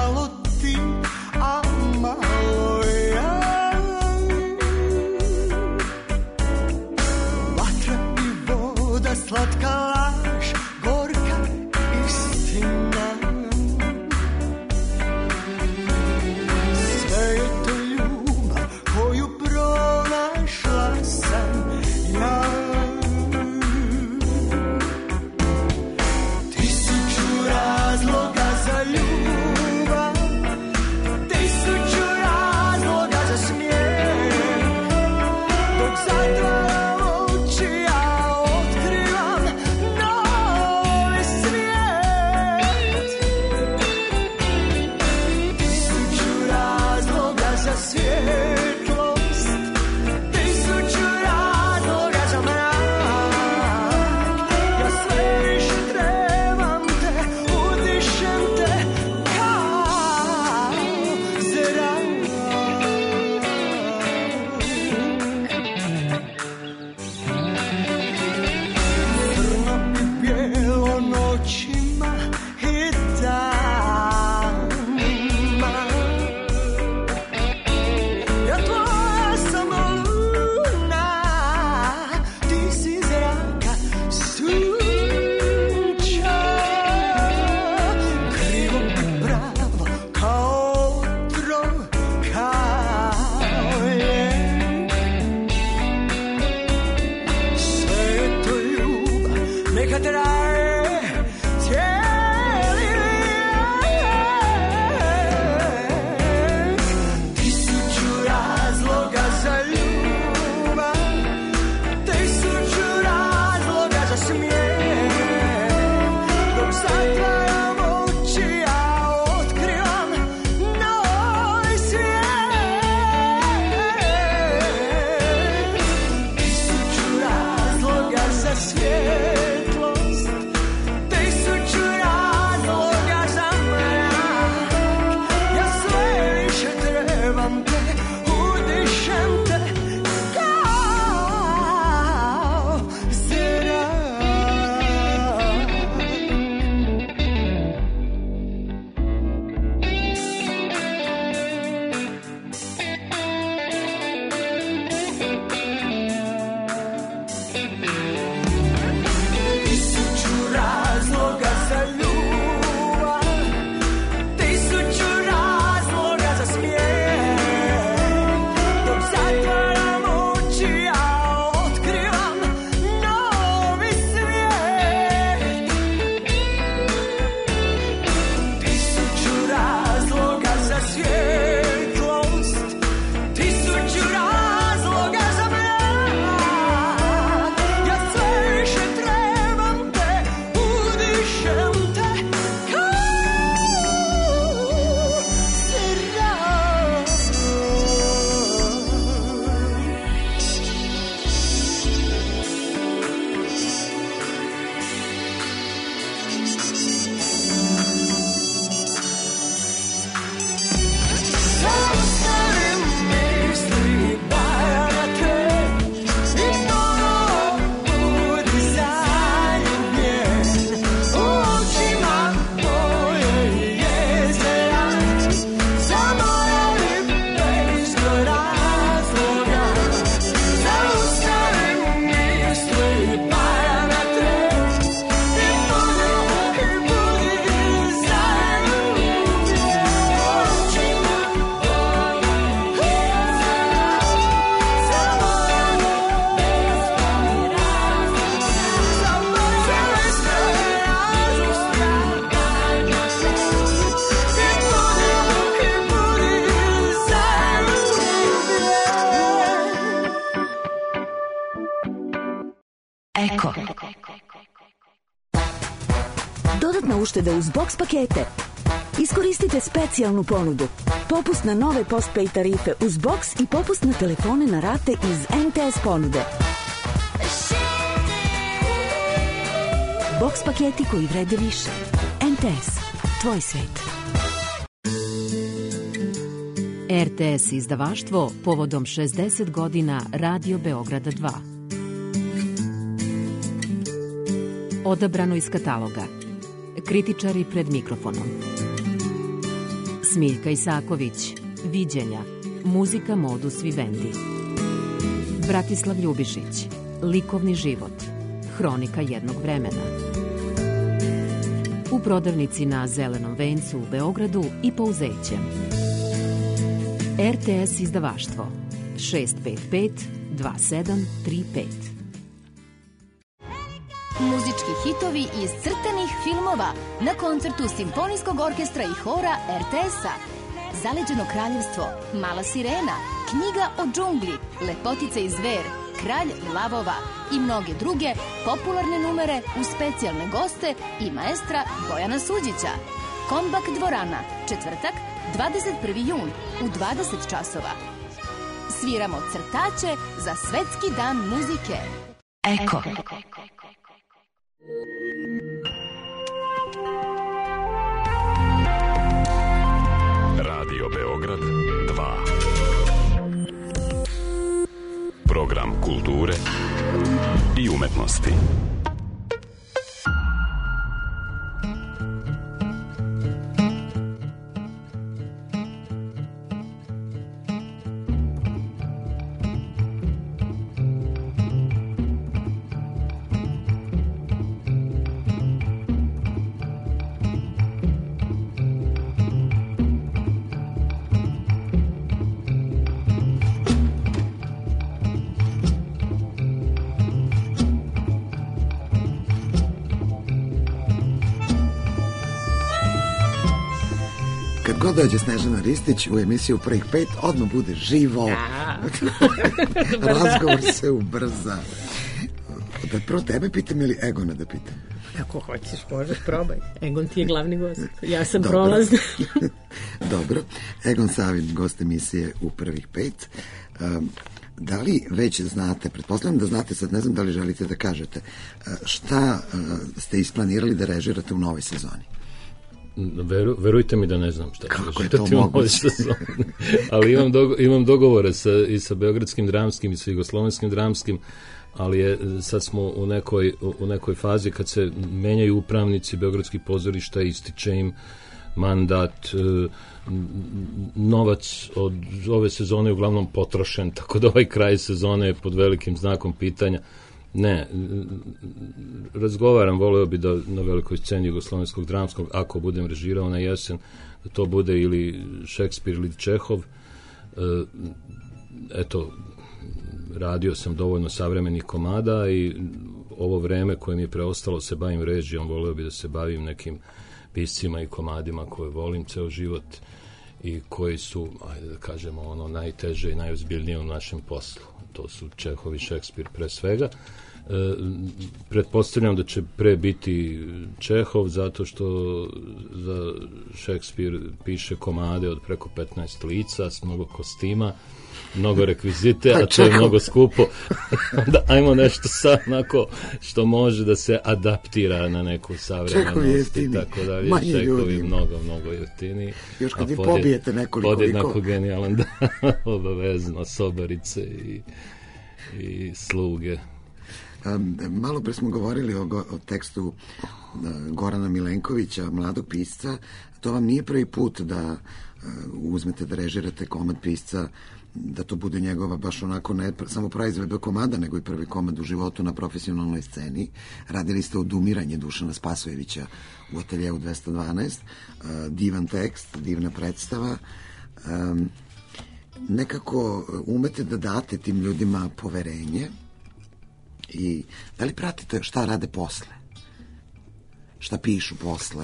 Dodatna ušteda uz box pakete. Iskoristite specijalnu ponudu. Popust na nove postpay tarife uz box i popust na telefone na rate iz MTS ponude. Box paketi koji vrede više. MTS. Tvoj svet. RTS izdavaštvo povodom 60 godina Radio Beograda 2. Odabrano iz kataloga. Kritičari pred mikrofonom. Smiljka Isaković. Viđenja. Muzika Modus Vivendi. Bratislav Ljubišić. Likovni život. Hronika jednog vremena. U prodavnici na Zelenom vencu u Beogradu i Pouzećem. RTS izdavaštvo 655 2735. Muzički hitovi iz crtanih filmova na koncertu Simfonijskog orkestra i hora RTS-a. Zaleđeno kraljevstvo, Mala sirena, Knjiga o džungli, Lepotica i zver, Kralj lavova i mnoge druge popularne numere uz specijalne goste i maestra Bojana Suđića. Kombak dvorana, četvrtak, 21. jun u 20 časova. Sviramo crtače za Svetski dan muzike. Eko. Radio Beograd 2. Program kulture i umetnosti. God dođe Snežana Ristić u emisiju Prvih 5, odmah bude živo. Razgovor se ubrza. Da prvo tebe pitam ili Egona da pitam? Ako hoćeš, možeš, probaj. Egon ti je glavni gost. Ja sam prolazna. Dobro. Egon Savin, gost emisije u Prvih 5. Da li već znate, pretpostavljam da znate, sad ne znam da li želite da kažete, šta ste isplanirali da režirate u novoj sezoni? Verujte mi da ne znam šta. Kako je to moguće? Ali imam dogovore i sa Beogradskim dramskim i sa Jugoslovenskim dramskim, ali sad smo u nekoj fazi kad se menjaju upravnici Beogradskih pozorišta, ističe im mandat, novac od ove sezone je uglavnom potrošen, tako da ovaj kraj sezone je pod velikim znakom pitanja. Ne, razgovaram, voleo bi da na velikoj sceni Jugoslovenskog dramskog, ako budem režirao na jesen, da to bude ili Šekspir ili Čehov. Eto, radio sam dovoljno savremenih komada i ovo vreme koje mi je preostalo se bavim režijom, voleo bi da se bavim nekim piscima i komadima koje volim ceo život i koji su, ajde da kažemo, ono najteže i najozbiljnije u našem poslu. To su Čehov i Šekspir pre svega. Pretpostavljam da će pre biti Čehov, zato što za Šekspir piše komade od preko 15 lica, s mnogo kostima, mnogo rekvizite, a to je mnogo skupo. Da, ajmo nešto sad onako što može da se adaptira na neku savremenost i tako dalje. Čehov je mnogo jeftiniji. Još kad vi pobijete nekoliko podjednako genijalan, da, obavezno, sobarice i sluge. Malo pre smo govorili o tekstu Gorana Milenkovića, mladog pisca. To vam nije prvi put da uzmete da režirate komad pisca, da to bude njegova baš onako ne samo praizvedba komada, nego i prvi komad u životu na profesionalnoj sceni. Radili ste Odumiranje Dušana Spasojevića u Ateljevu 212. Divan tekst, divna predstava. Nekako umete da date tim ljudima poverenje. I da li pratite šta rade posle? Šta pišu posle?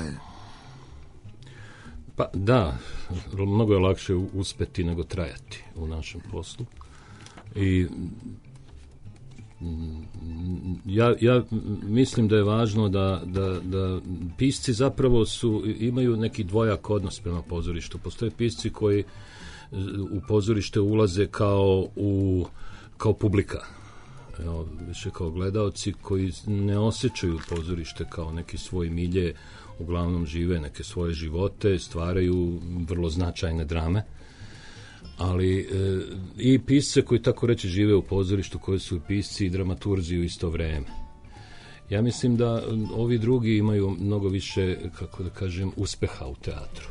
Pa da, mnogo je lakše uspeti nego trajati u našem poslu. I Ja mislim da je važno da pisci zapravo imaju neki dvojak odnos prema pozorištu. Postoje pisci koji u pozorište ulaze kao publika, više kao gledaoci koji ne osjećaju pozorište kao neki svoj milje, uglavnom žive neke svoje živote, stvaraju vrlo značajne drame, ali i pisce koji tako reći žive u pozorištu, koji su pisci i dramaturzi u isto vreme. Ja mislim da ovi drugi imaju mnogo više, kako da kažem, uspeha u teatru.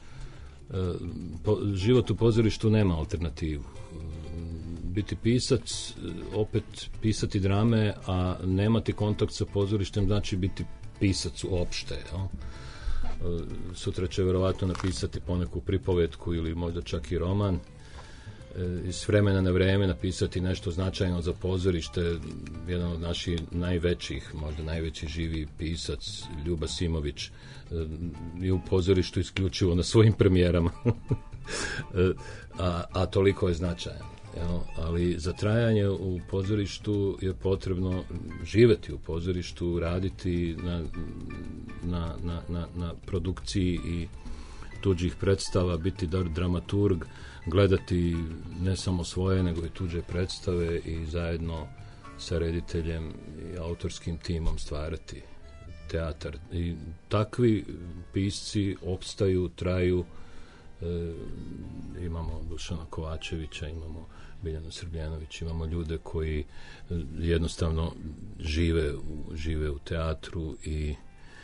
Život u pozorištu nema alternativu. Biti pisac, opet pisati drame, a nemati kontakt sa pozorištem znači biti pisac uopšte. Sutra će verovatno napisati poneku pripovetku ili možda čak i roman. S vremena na vreme napisati nešto značajno za pozorište. Jedan od naših najvećih, možda najveći živi pisac, Ljuba Simović, je u pozorištu isključivo na svojim premijerama. a toliko je značajan. Ali za trajanje u pozorištu je potrebno živeti u pozorištu, raditi na produkciji i tuđih predstava, biti dramaturg, gledati ne samo svoje nego i tuđe predstave i zajedno sa rediteljem i autorskim timom stvarati teatar. I takvi pisci opstaju, traju. Imamo Dušana Kovačevića, imamo Biljanu Srbljanović, imamo ljude koji jednostavno žive u teatru i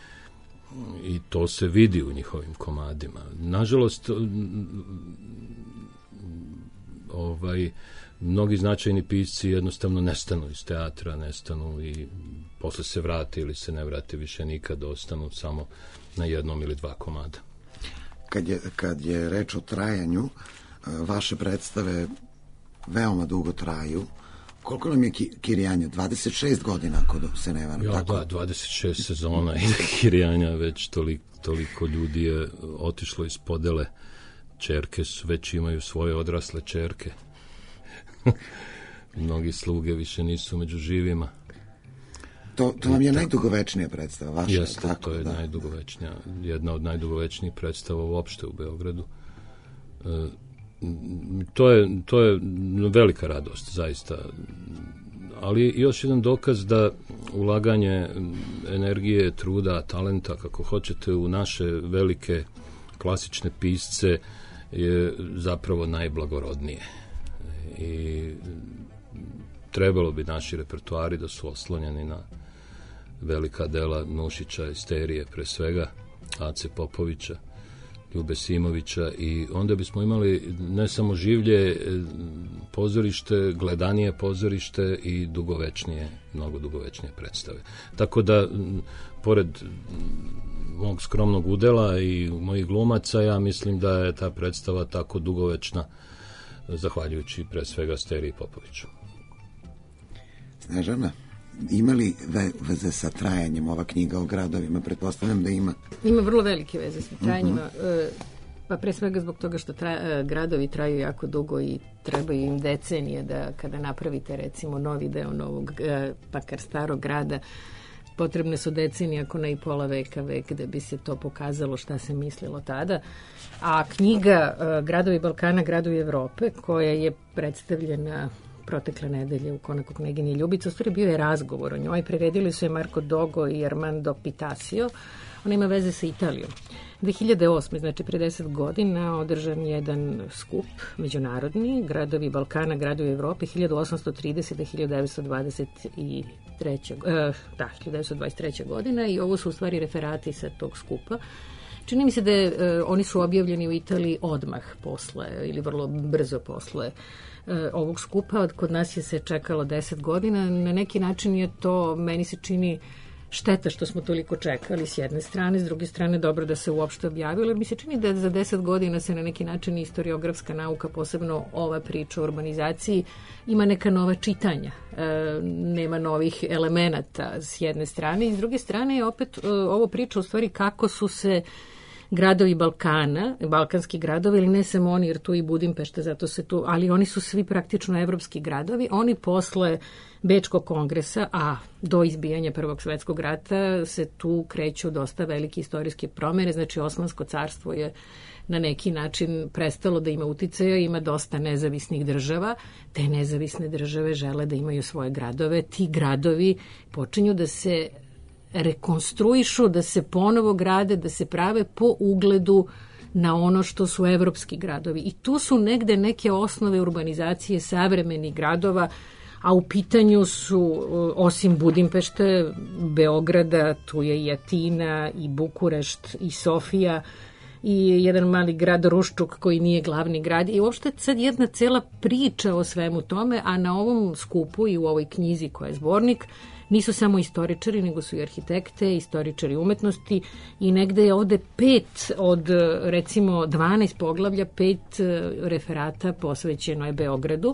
to se vidi u njihovim komadima. Nažalost, mnogi značajni pisci jednostavno nestanu iz teatra, nestanu i posle se vrate ili se ne vrate više nikad, ostanu samo na jednom ili dva komada. Kad je reč o trajanju, vaše predstave veoma dugo traju. Koliko nam je Kirijanja? 26 godina, ako se ne varam. Ja, da, 26 sezona i Kirijanja, već toliko ljudi je otišlo iz podele. Čerke već imaju svoje odrasle čerke. Mnogi sluge više nisu među živima. To vam je najdugovečnija predstava vaša? Jeste, to je najdugovečnija, jedna od najdugovečnijih predstava uopšte u Beogradu. To je velika radost, zaista. Ali još jedan dokaz da ulaganje energije, truda, talenta, kako hoćete, u naše velike klasične pisce je zapravo najblagorodnije. I trebalo bi naši repertoari da su oslonjeni na velika dela Nušića, Esterije, pre svega, Ace Popovića, Ljube Simovića, i onda bismo imali ne samo življe pozorište, gledanije pozorište i mnogo dugovečnije predstave. Tako da, pored mog skromnog udela i mojih glumaca, ja mislim da je ta predstava tako dugovečna zahvaljujući pre svega Esteriji Popoviću. Snežana, ima li veze sa trajanjem ova knjiga o gradovima? Pretpostavljam da ima. Ima vrlo velike veze sa trajanjima. Pa pre svega zbog toga što gradovi traju jako dugo i trebaju im decenije da kada napravite recimo novi deo novog, pakar starog grada, potrebne su decenije, ako ne i pola veka, da bi se to pokazalo šta se mislilo tada. A knjiga Gradovi Balkana, gradovi Evrope, koja je predstavljena protekle nedelje u Konaku kneginje Ljubice, u stvari bio je razgovor o njoj. Prevedili su je Marco Dogo i Armando Pitasio. Ona ima veze sa Italijom. 2008. znači pre 10 godina, održan je jedan skup međunarodni, Gradovi Balkana, gradovi Evrope, 1830-1923. Godina, i ovo su u stvari referati sa tog skupa. Čini mi se da oni su objavljeni u Italiji odmah posle, ili vrlo brzo posle ovog skupa. Kod nas je se čekalo 10 godina. Na neki način je to, meni se čini, šteta što smo toliko čekali s jedne strane, s druge strane dobro da se uopšte objavilo. Mi se čini da za 10 godina se na neki način historiografska nauka, posebno ova priča o urbanizaciji, ima neka nova čitanja. Nema novih elemenata s jedne strane, i s druge strane je opet ovo priča u stvari kako su se gradovi Balkana, balkanski gradovi, ili ne samo oni, jer tu i Budimpešta, zato se tu, ali oni su svi praktično evropski gradovi. Oni posle Bečkog kongresa, a do izbijanja Prvog svetskog rata se tu kreću dosta velike istorijske promjene, znači Osmansko carstvo je na neki način prestalo da ima uticaja, ima dosta nezavisnih država, te nezavisne države žele da imaju svoje gradove, ti gradovi počinju da se rekonstruišu, da se ponovo grade, da se prave po ugledu na ono što su evropski gradovi. I tu su negde neke osnove urbanizacije savremenih gradova, a u pitanju su, osim Budimpešte, Beograda, tu je i Atina, i Bukurešt, i Sofija, i jedan mali grad Ruščuk koji nije glavni grad. I uopšte sad jedna cela priča o svemu tome, a na ovom skupu i u ovoj knjizi koja je zbornik, nisu samo istoričari, nego su i arhitekte, istoričari umetnosti i negde je ovde 5 od, recimo, 12 poglavlja, 5 referata posvećeno je Beogradu.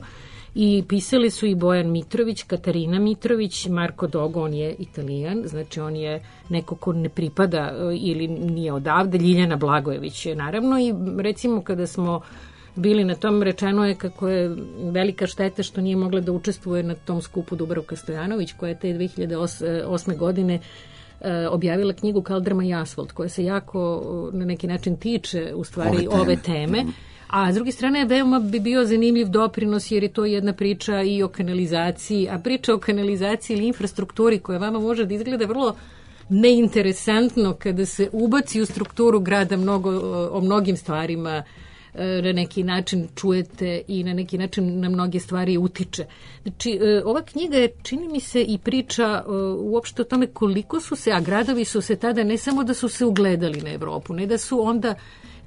I pisali su i Bojan Mitrović, Katarina Mitrović, Marko Dogo, on je Italijan, znači on je neko ko ne pripada ili nije odavde, Ljiljana Blagojević je naravno. I recimo kada smo bili na tom, rečeno je kako je velika šteta što nije mogla da učestvuje na tom skupu Dubravka Stojanović, koja je te 2008. godine objavila knjigu Kaldrma i asfalt, koja se jako na neki način tiče u stvari ove teme. A s druge strane, veoma bi bio zanimljiv doprinos, jer je to jedna priča i o kanalizaciji, a priča o kanalizaciji ili infrastrukturi koja vama može da izgleda vrlo neinteresantno kada se ubaci u strukturu grada o mnogim stvarima na neki način čujete i na neki način na mnoge stvari utiče. Znači, ova knjiga je, čini mi se, i priča uopšte o tome koliko su se, a gradovi su se tada ne samo da su se ugledali na Evropu, ne da su onda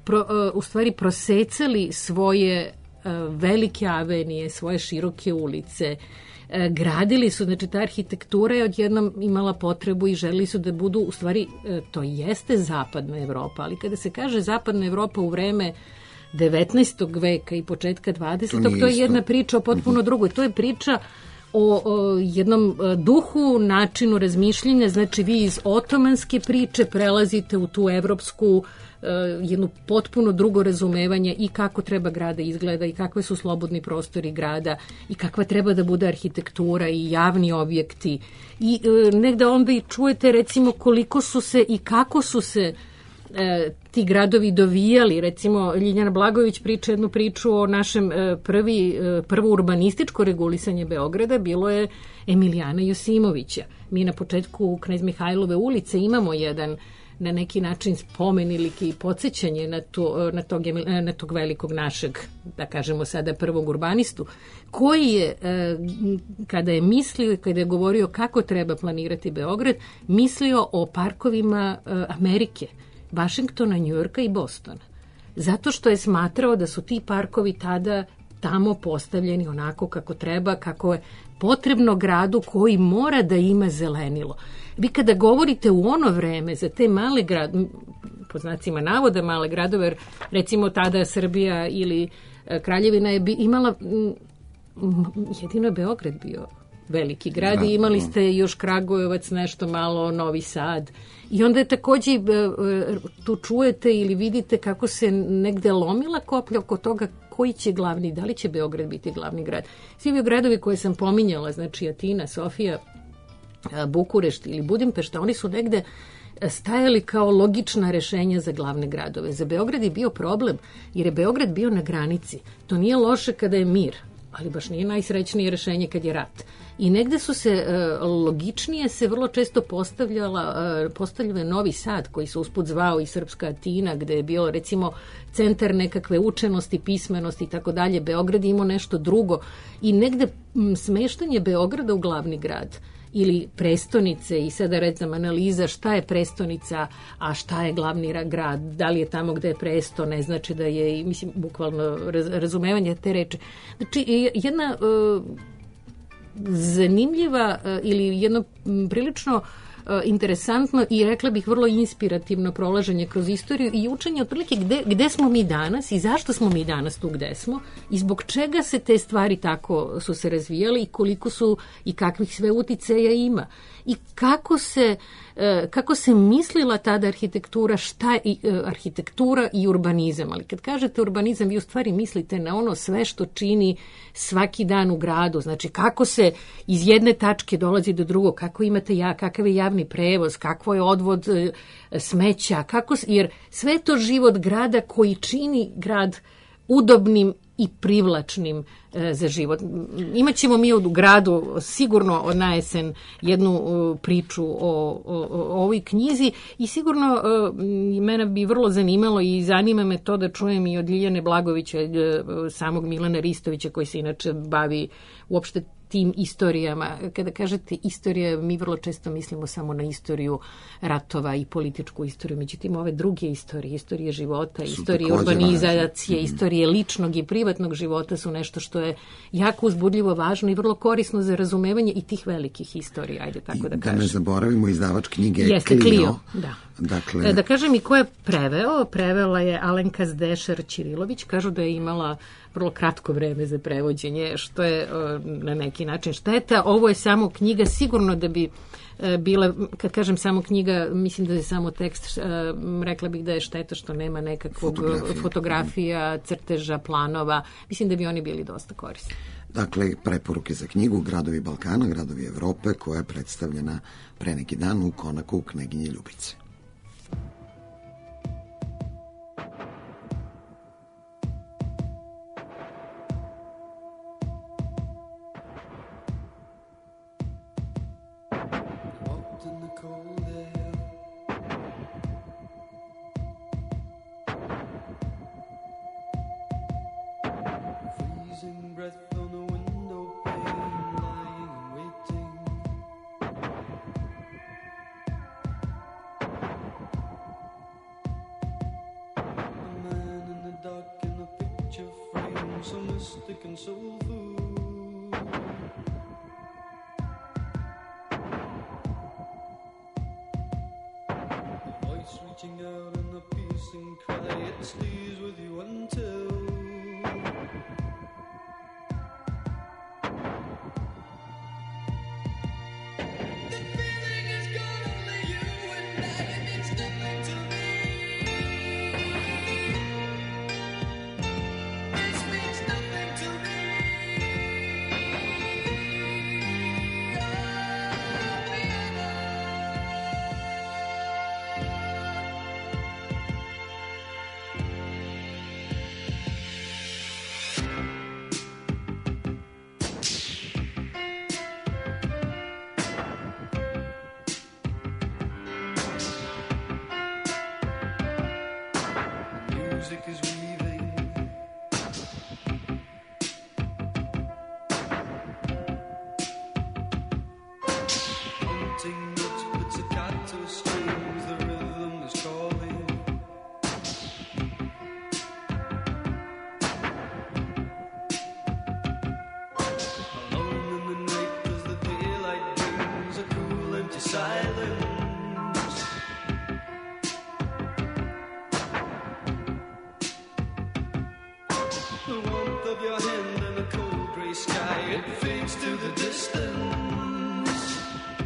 u stvari prosecali svoje velike avenije, svoje široke ulice, gradili su, znači ta arhitektura je odjednom imala potrebu i želili su da budu, u stvari to jeste zapadna Evropa, ali kada se kaže zapadna Evropa u vreme 19. veka i početka 20. to je jedna priča o potpuno drugoj, to je priča o jednom duhu, načinu razmišljenja, znači vi iz otomanske priče prelazite u tu evropsku jednu potpuno drugo razumevanje i kako treba grada izgleda i kakve su slobodni prostori grada i kakva treba da bude arhitektura i javni objekti i negde onda i čujete recimo koliko su se i kako su se ti gradovi dovijali. Recimo Ljiljana Blagojević priča jednu priču o našem prvo urbanističko regulisanje Beograda bilo je Emilijana Josimovića. Mi na početku Knez Mihajlove ulice imamo jedan na neki način spomen ili i podsjećanje na tog velikog našeg, da kažemo sada, prvog urbanistu, koji je, kada je mislio i kada je govorio kako treba planirati Beograd, mislio o parkovima Amerike, Vašingtona, Njujorka i Bostona. Zato što je smatrao da su ti parkovi tada tamo postavljeni onako kako treba, kako je potrebno gradu koji mora da ima zelenilo. Vi kada govorite u ono vreme za te male gradove, po znacima navoda male gradove, jer recimo tada Srbija ili Kraljevina je imala, jedino je Beograd bio veliki grad i imali ste još Kragujevac, nešto malo, Novi Sad. I onda je takođe tu čujete ili vidite kako se negde lomila koplja oko toga koji će glavni, da li će Beograd biti glavni grad. Svi ovi gradovi koje sam pominjala, znači Atina, Sofija, Bukurešt ili Budimpešta, oni su negde stajali kao logična rešenja za glavne gradove. Za Beograd je bio problem, jer je Beograd bio na granici. To nije loše kada je mir, ali baš nije najsrećnije rešenje kad je rat. I negde su se logičnije se vrlo često postavljale Novi Sad, koji se usput zvao i Srpska Atina, gde je bio recimo centar nekakve učenosti, pismenosti i tako dalje. Beograd je imao nešto drugo i negde smeštanje Beograda u glavni grad ili prestonice i sada recimo analiza šta je prestonica, a šta je glavni grad, da li je tamo gde je presto, ne znači da je, mislim, bukvalno razumevanje te reči. Znači, jedna zanimljiva ili jedno prilično interesantno i rekla bih vrlo inspirativno prolaženje kroz istoriju i učenje otprilike gde smo mi danas i zašto smo mi danas tu gde smo i zbog čega se te stvari tako su se razvijale i koliko su i kakvih sve uticaja ima i kako se kako se mislila tada arhitektura, arhitektura i urbanizam. Ali kad kažete urbanizam, vi u stvari mislite na ono sve što čini svaki dan u gradu. Znači, kako se iz jedne tačke dolazi do drugog, kako imate kakav je javni prevoz, kakvo je odvod smeća, jer sve je to život grada koji čini grad udobnim i privlačnim za život. Imaćemo mi u gradu sigurno od najesen jednu priču o ovoj knjizi i sigurno mene bi vrlo zanimalo i zanima me to da čujem i od Ljiljane Blagovića, samog Milana Ristovića koji se inače bavi uopšte tim istorijama. Kada kažete istorija, mi vrlo često mislimo samo na istoriju ratova i političku istoriju. Međutim, ove druge istorije, istorije života, istorije urbanizacije, istorije ličnog i privatnog života su nešto što je jako uzbudljivo važno i vrlo korisno za razumevanje i tih velikih istorija, ajde tako da kažem. Da ne zaboravimo, izdavač knjige jeste Clio. Da. Dakle... Da kažem i ko je preveo, prevela je Alenka Zdešar Ćirilović, kažu da je imala vrlo kratko vreme za prevođenje, što je na neki način šteta. Ovo je samo knjiga, sigurno da bi bila, kad kažem samo knjiga, mislim da je samo tekst, rekla bih da je šteta što nema nekakvog fotografija, crteža, planova. Mislim da bi oni bili dosta korisni. Dakle, preporuke za knjigu Gradovi Balkana, Gradovi Evrope, koja je predstavljena pre neki dan u Konaku Kneginje Ljubice. So mystic and soul food. The voice reaching out in a piercing cry, it stays with you until the feeling is gone, only you and I, it means nothing to me. Music is weaving, haunting notes with staccato strings, the rhythm is calling. Alone in the night as the daylight brings a cool empty silence. The warmth of your hand in a cold grey sky, it fades to the distance.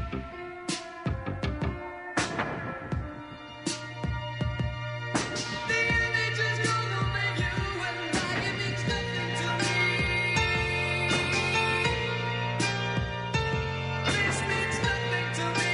The image is gone, only you and I, it means nothing to me. This means nothing to me.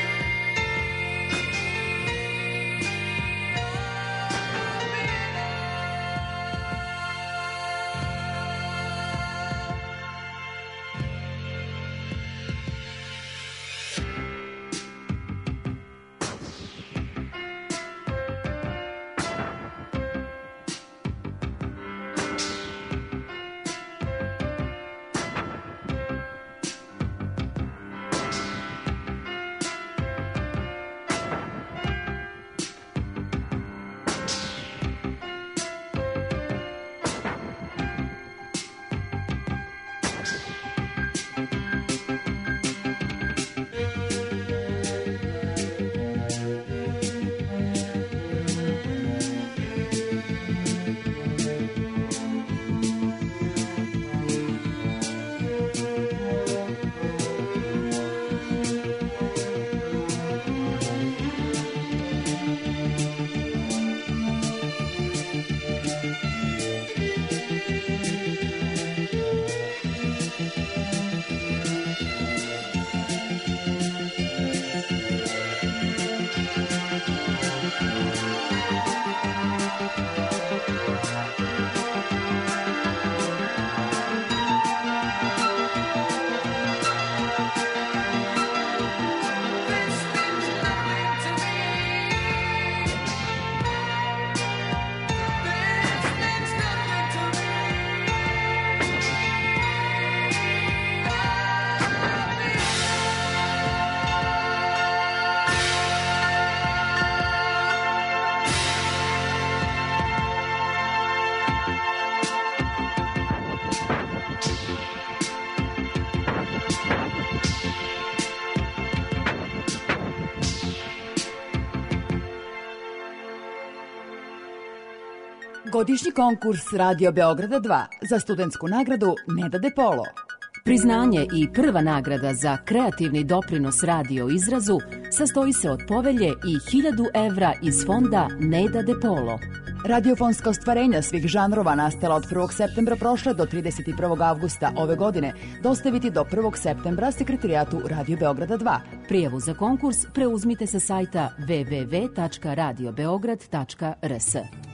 Godišnji konkurs Radio Beograda 2 za studentsku nagradu Neda De Polo. Priznanje i prva nagrada za kreativni doprinos radio izrazu sastoji se od povelje i 1000 evra iz fonda Neda De Polo. Radiofonska ostvarenja svih žanrova nastala od 1. septembra prošle do 31. avgusta ove godine dostaviti do 1. septembra sekretarijatu Radio Beograda 2. Prijavu za konkurs preuzmite sa sajta www.radiobeograd.rs.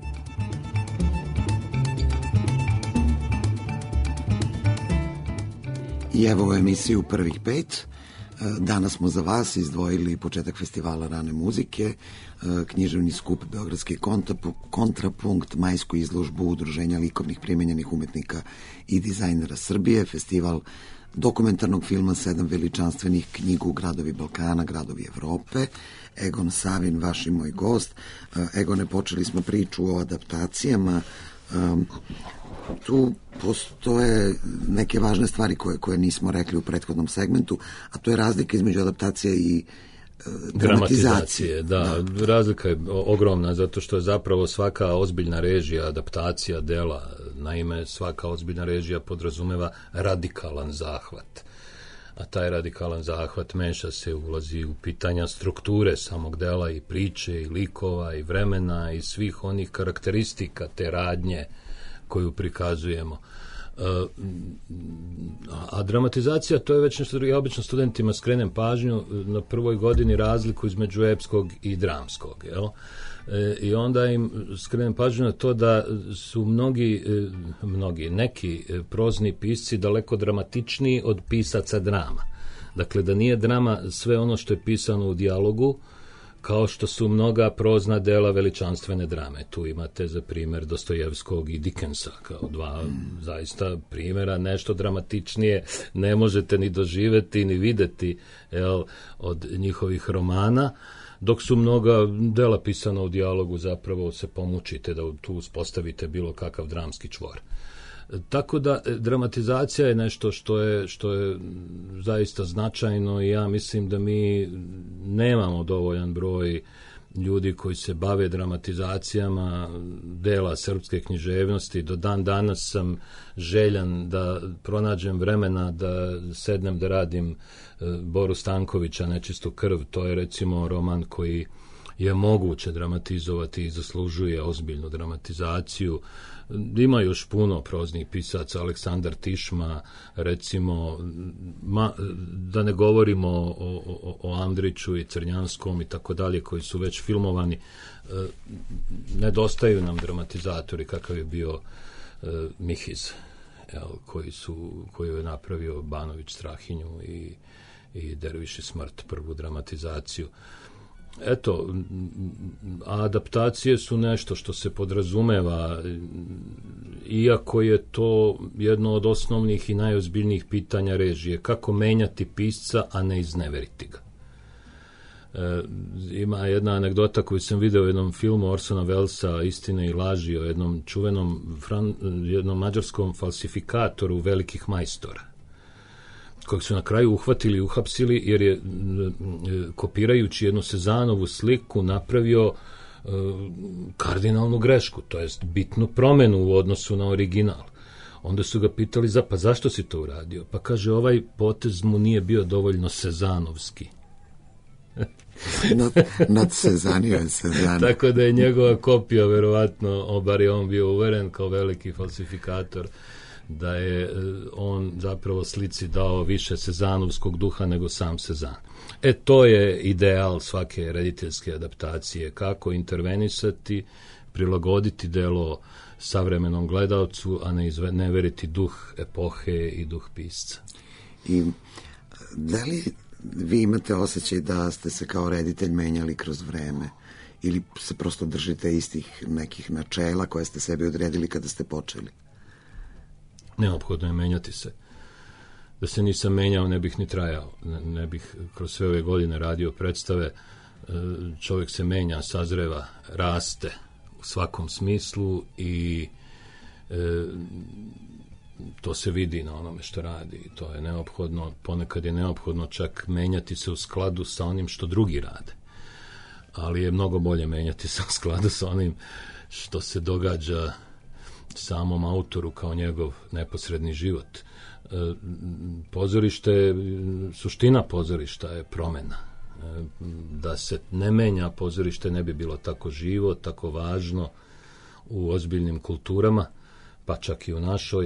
I evo u emisiju Prvih pet. Danas smo za vas izdvojili početak festivala rane muzike, književni skup Beogradski kontrapunkt, majsku izložbu Udruženja likovnih primenjenih umetnika i dizajnera Srbije, festival dokumentarnog filma 7 veličanstvenih, knjigu Gradovi Balkana, gradovi Evrope, Egon Savin, vaš i moj gost. Egone, počeli smo priču o adaptacijama. Tu postoje neke važne stvari koje nismo rekli u prethodnom segmentu, a to je razlika između adaptacije i dramatizacije. Da, razlika je ogromna, zato što je zapravo svaka ozbiljna režija adaptacija dela. Naime, svaka ozbiljna režija podrazumeva radikalan zahvat. A taj radikalan zahvat meša se, ulazi u pitanja strukture samog dela i priče i likova i vremena i svih onih karakteristika te radnje koju prikazujemo. A dramatizacija, to je već nešto, ja obično studentima skrenem pažnju na prvoj godini razliku između epskog i dramskog, jel? I onda im skrenem pažnju na to da su neki prozni pisci daleko dramatičniji od pisaca drama. Dakle, da nije drama sve ono što je pisano u dijalogu, kao što su mnoga prozna dela veličanstvene drame. Tu imate za primjer Dostojevskog i Dickensa, kao dva zaista primjera, nešto dramatičnije ne možete ni doživjeti ni videti, jel, od njihovih romana, dok su mnoga dela pisana u dijalogu, zapravo se pomučite da tu uspostavite bilo kakav dramski čvor. Tako da dramatizacija je nešto što je zaista značajno i ja mislim da mi nemamo dovoljan broj ljudi koji se bave dramatizacijama dela srpske književnosti. Do dan danas sam željan da pronađem vremena da sednem da radim Boru Stankovića Nečistu krv. To je recimo roman koji je moguće dramatizovati i zaslužuje ozbiljnu dramatizaciju. Ima još puno proznih pisaca, Aleksandar Tišma, recimo, da ne govorimo o Andriću i Crnjanskom i tako dalje, koji su već filmovani. Nedostaju nam dramatizatori, kakav je bio Mihiz, koji je napravio Banović Strahinju i Derviš i smrt, prvu dramatizaciju. Eto, adaptacije su nešto što se podrazumeva, iako je to jedno od osnovnih i najozbiljnijih pitanja režije, kako menjati pisca, a ne izneveriti ga. Ima jedna anegdota koju sam video u jednom filmu Orsona Wellesa, Istine i laži, o jednom čuvenom jednom mađarskom falsifikatoru velikih majstora, kojeg su na kraju uhvatili i uhapsili jer je, kopirajući jednu Sezanovu sliku, napravio kardinalnu grešku, to jest bitnu promenu u odnosu na original. Onda su ga pitali, zašto si to uradio? Pa kaže, ovaj potez mu nije bio dovoljno sezanovski. Nadsezanio je Sezana. Tako da je njegova kopija, verovatno, bar je on bio uveren kao veliki falsifikator, da je on zapravo slici dao više sezanovskog duha nego sam Sezan. To je ideal svake rediteljske adaptacije, kako intervenisati, prilagoditi delo savremenom gledalcu, a ne veriti duh epohe i duh pisca. I da li vi imate osjećaj da ste se kao reditelj menjali kroz vreme ili se prosto držite istih nekih načela koje ste sebi odredili kada ste počeli? Neophodno je menjati se. Da se nisam menjao, ne bih ni trajao. Ne bih kroz sve ove godine radio predstave. Čovjek se menja, sazreva, raste u svakom smislu i to se vidi na onome što radi. To je neophodno, ponekad je neophodno čak menjati se u skladu sa onim što drugi rade. Ali je mnogo bolje menjati se u skladu sa onim što se događa samom autoru kao njegov neposredni život. Pozorište, suština pozorišta je promena. Da se ne menja pozorište ne bi bilo tako živo, tako važno u ozbiljnim kulturama, pa čak i u našoj.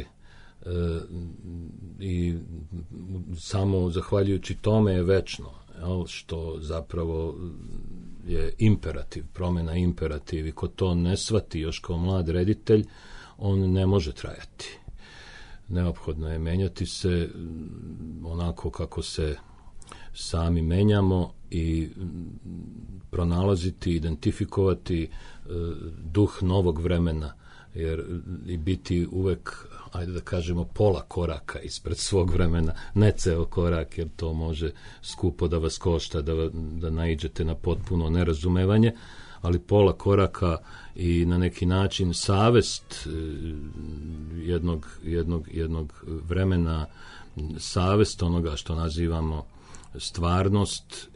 I samo zahvaljujući tome je večno, što zapravo je imperativ, promena imperativ, i ko to ne shvati još kao mlad reditelj, on ne može trajati. Neophodno je menjati se onako kako se sami menjamo i pronalaziti, identifikovati duh novog vremena, jer i biti uvek, ajde da kažemo, pola koraka ispred svog vremena, ne ceo korak, jer to može skupo da vas košta, da naiđete na potpuno nerazumevanje, ali pola koraka i na neki način savest jednog vremena, savest onoga što nazivamo stvarnost,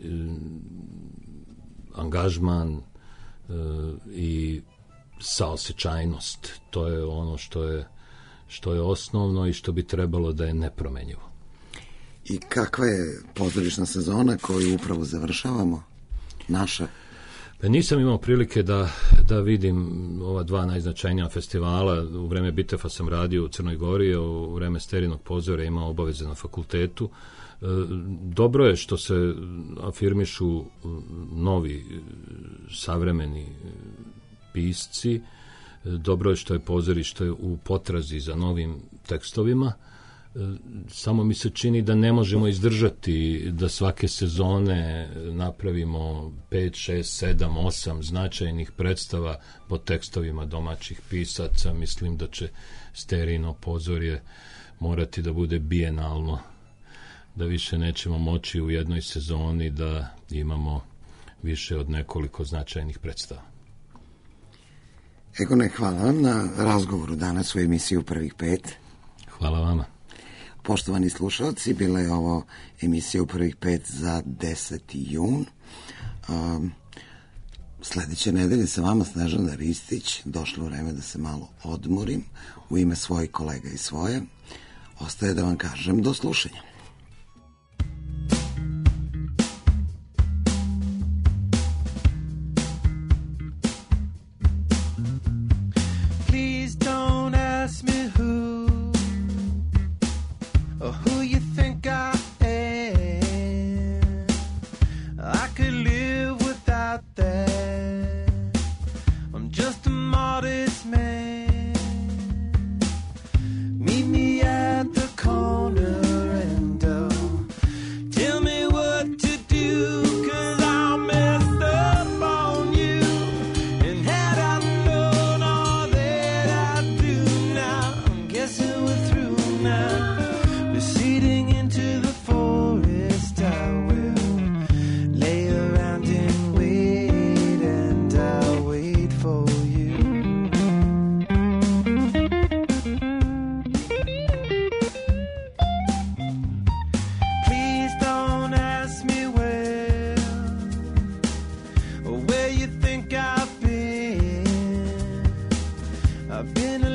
angažman i saosećajnost. To je ono što je osnovno i što bi trebalo da je nepromenjivo. I kakva je pozorišna sezona koju upravo završavamo, naša? Nisam imao prilike da vidim ova dva najznačajnija festivala. U vreme Bitefa sam radio u Crnoj Gori, a u vreme Sterinog pozora imao obaveze na fakultetu. Dobro je što se afirmišu novi savremeni pisci, dobro je što je pozorište u potrazi za novim tekstovima. Samo mi se čini da ne možemo izdržati da svake sezone napravimo 5, 6, 7, 8 značajnih predstava po tekstovima domaćih pisaca. Mislim da će Sterino pozorje morati da bude bijenalno, da više nećemo moći u jednoj sezoni da imamo više od nekoliko značajnih predstava. Egone, hvala vam na razgovoru danas u emisiju Prvih pet. Hvala vama. Poštovani slušalci, bila je ovo emisija u Prvih pet za 10. jun. Sledeće nedelje sa vama Snežana Ristić. Došlo vreme da se malo odmorim u ime svojih kolega i svoje. Ostaje da vam kažem do slušanja. Please don't ask me who or who you think I am. I could live without that. I'm just a modest man. Meet me at the corner and tell me what to do, 'cause I'll mess up on you. And had I known all that I do now, I'm guessing we're through now. Receding into the forest, I will lay around and I'll wait for you. Please don't ask me where you think I've been. I've been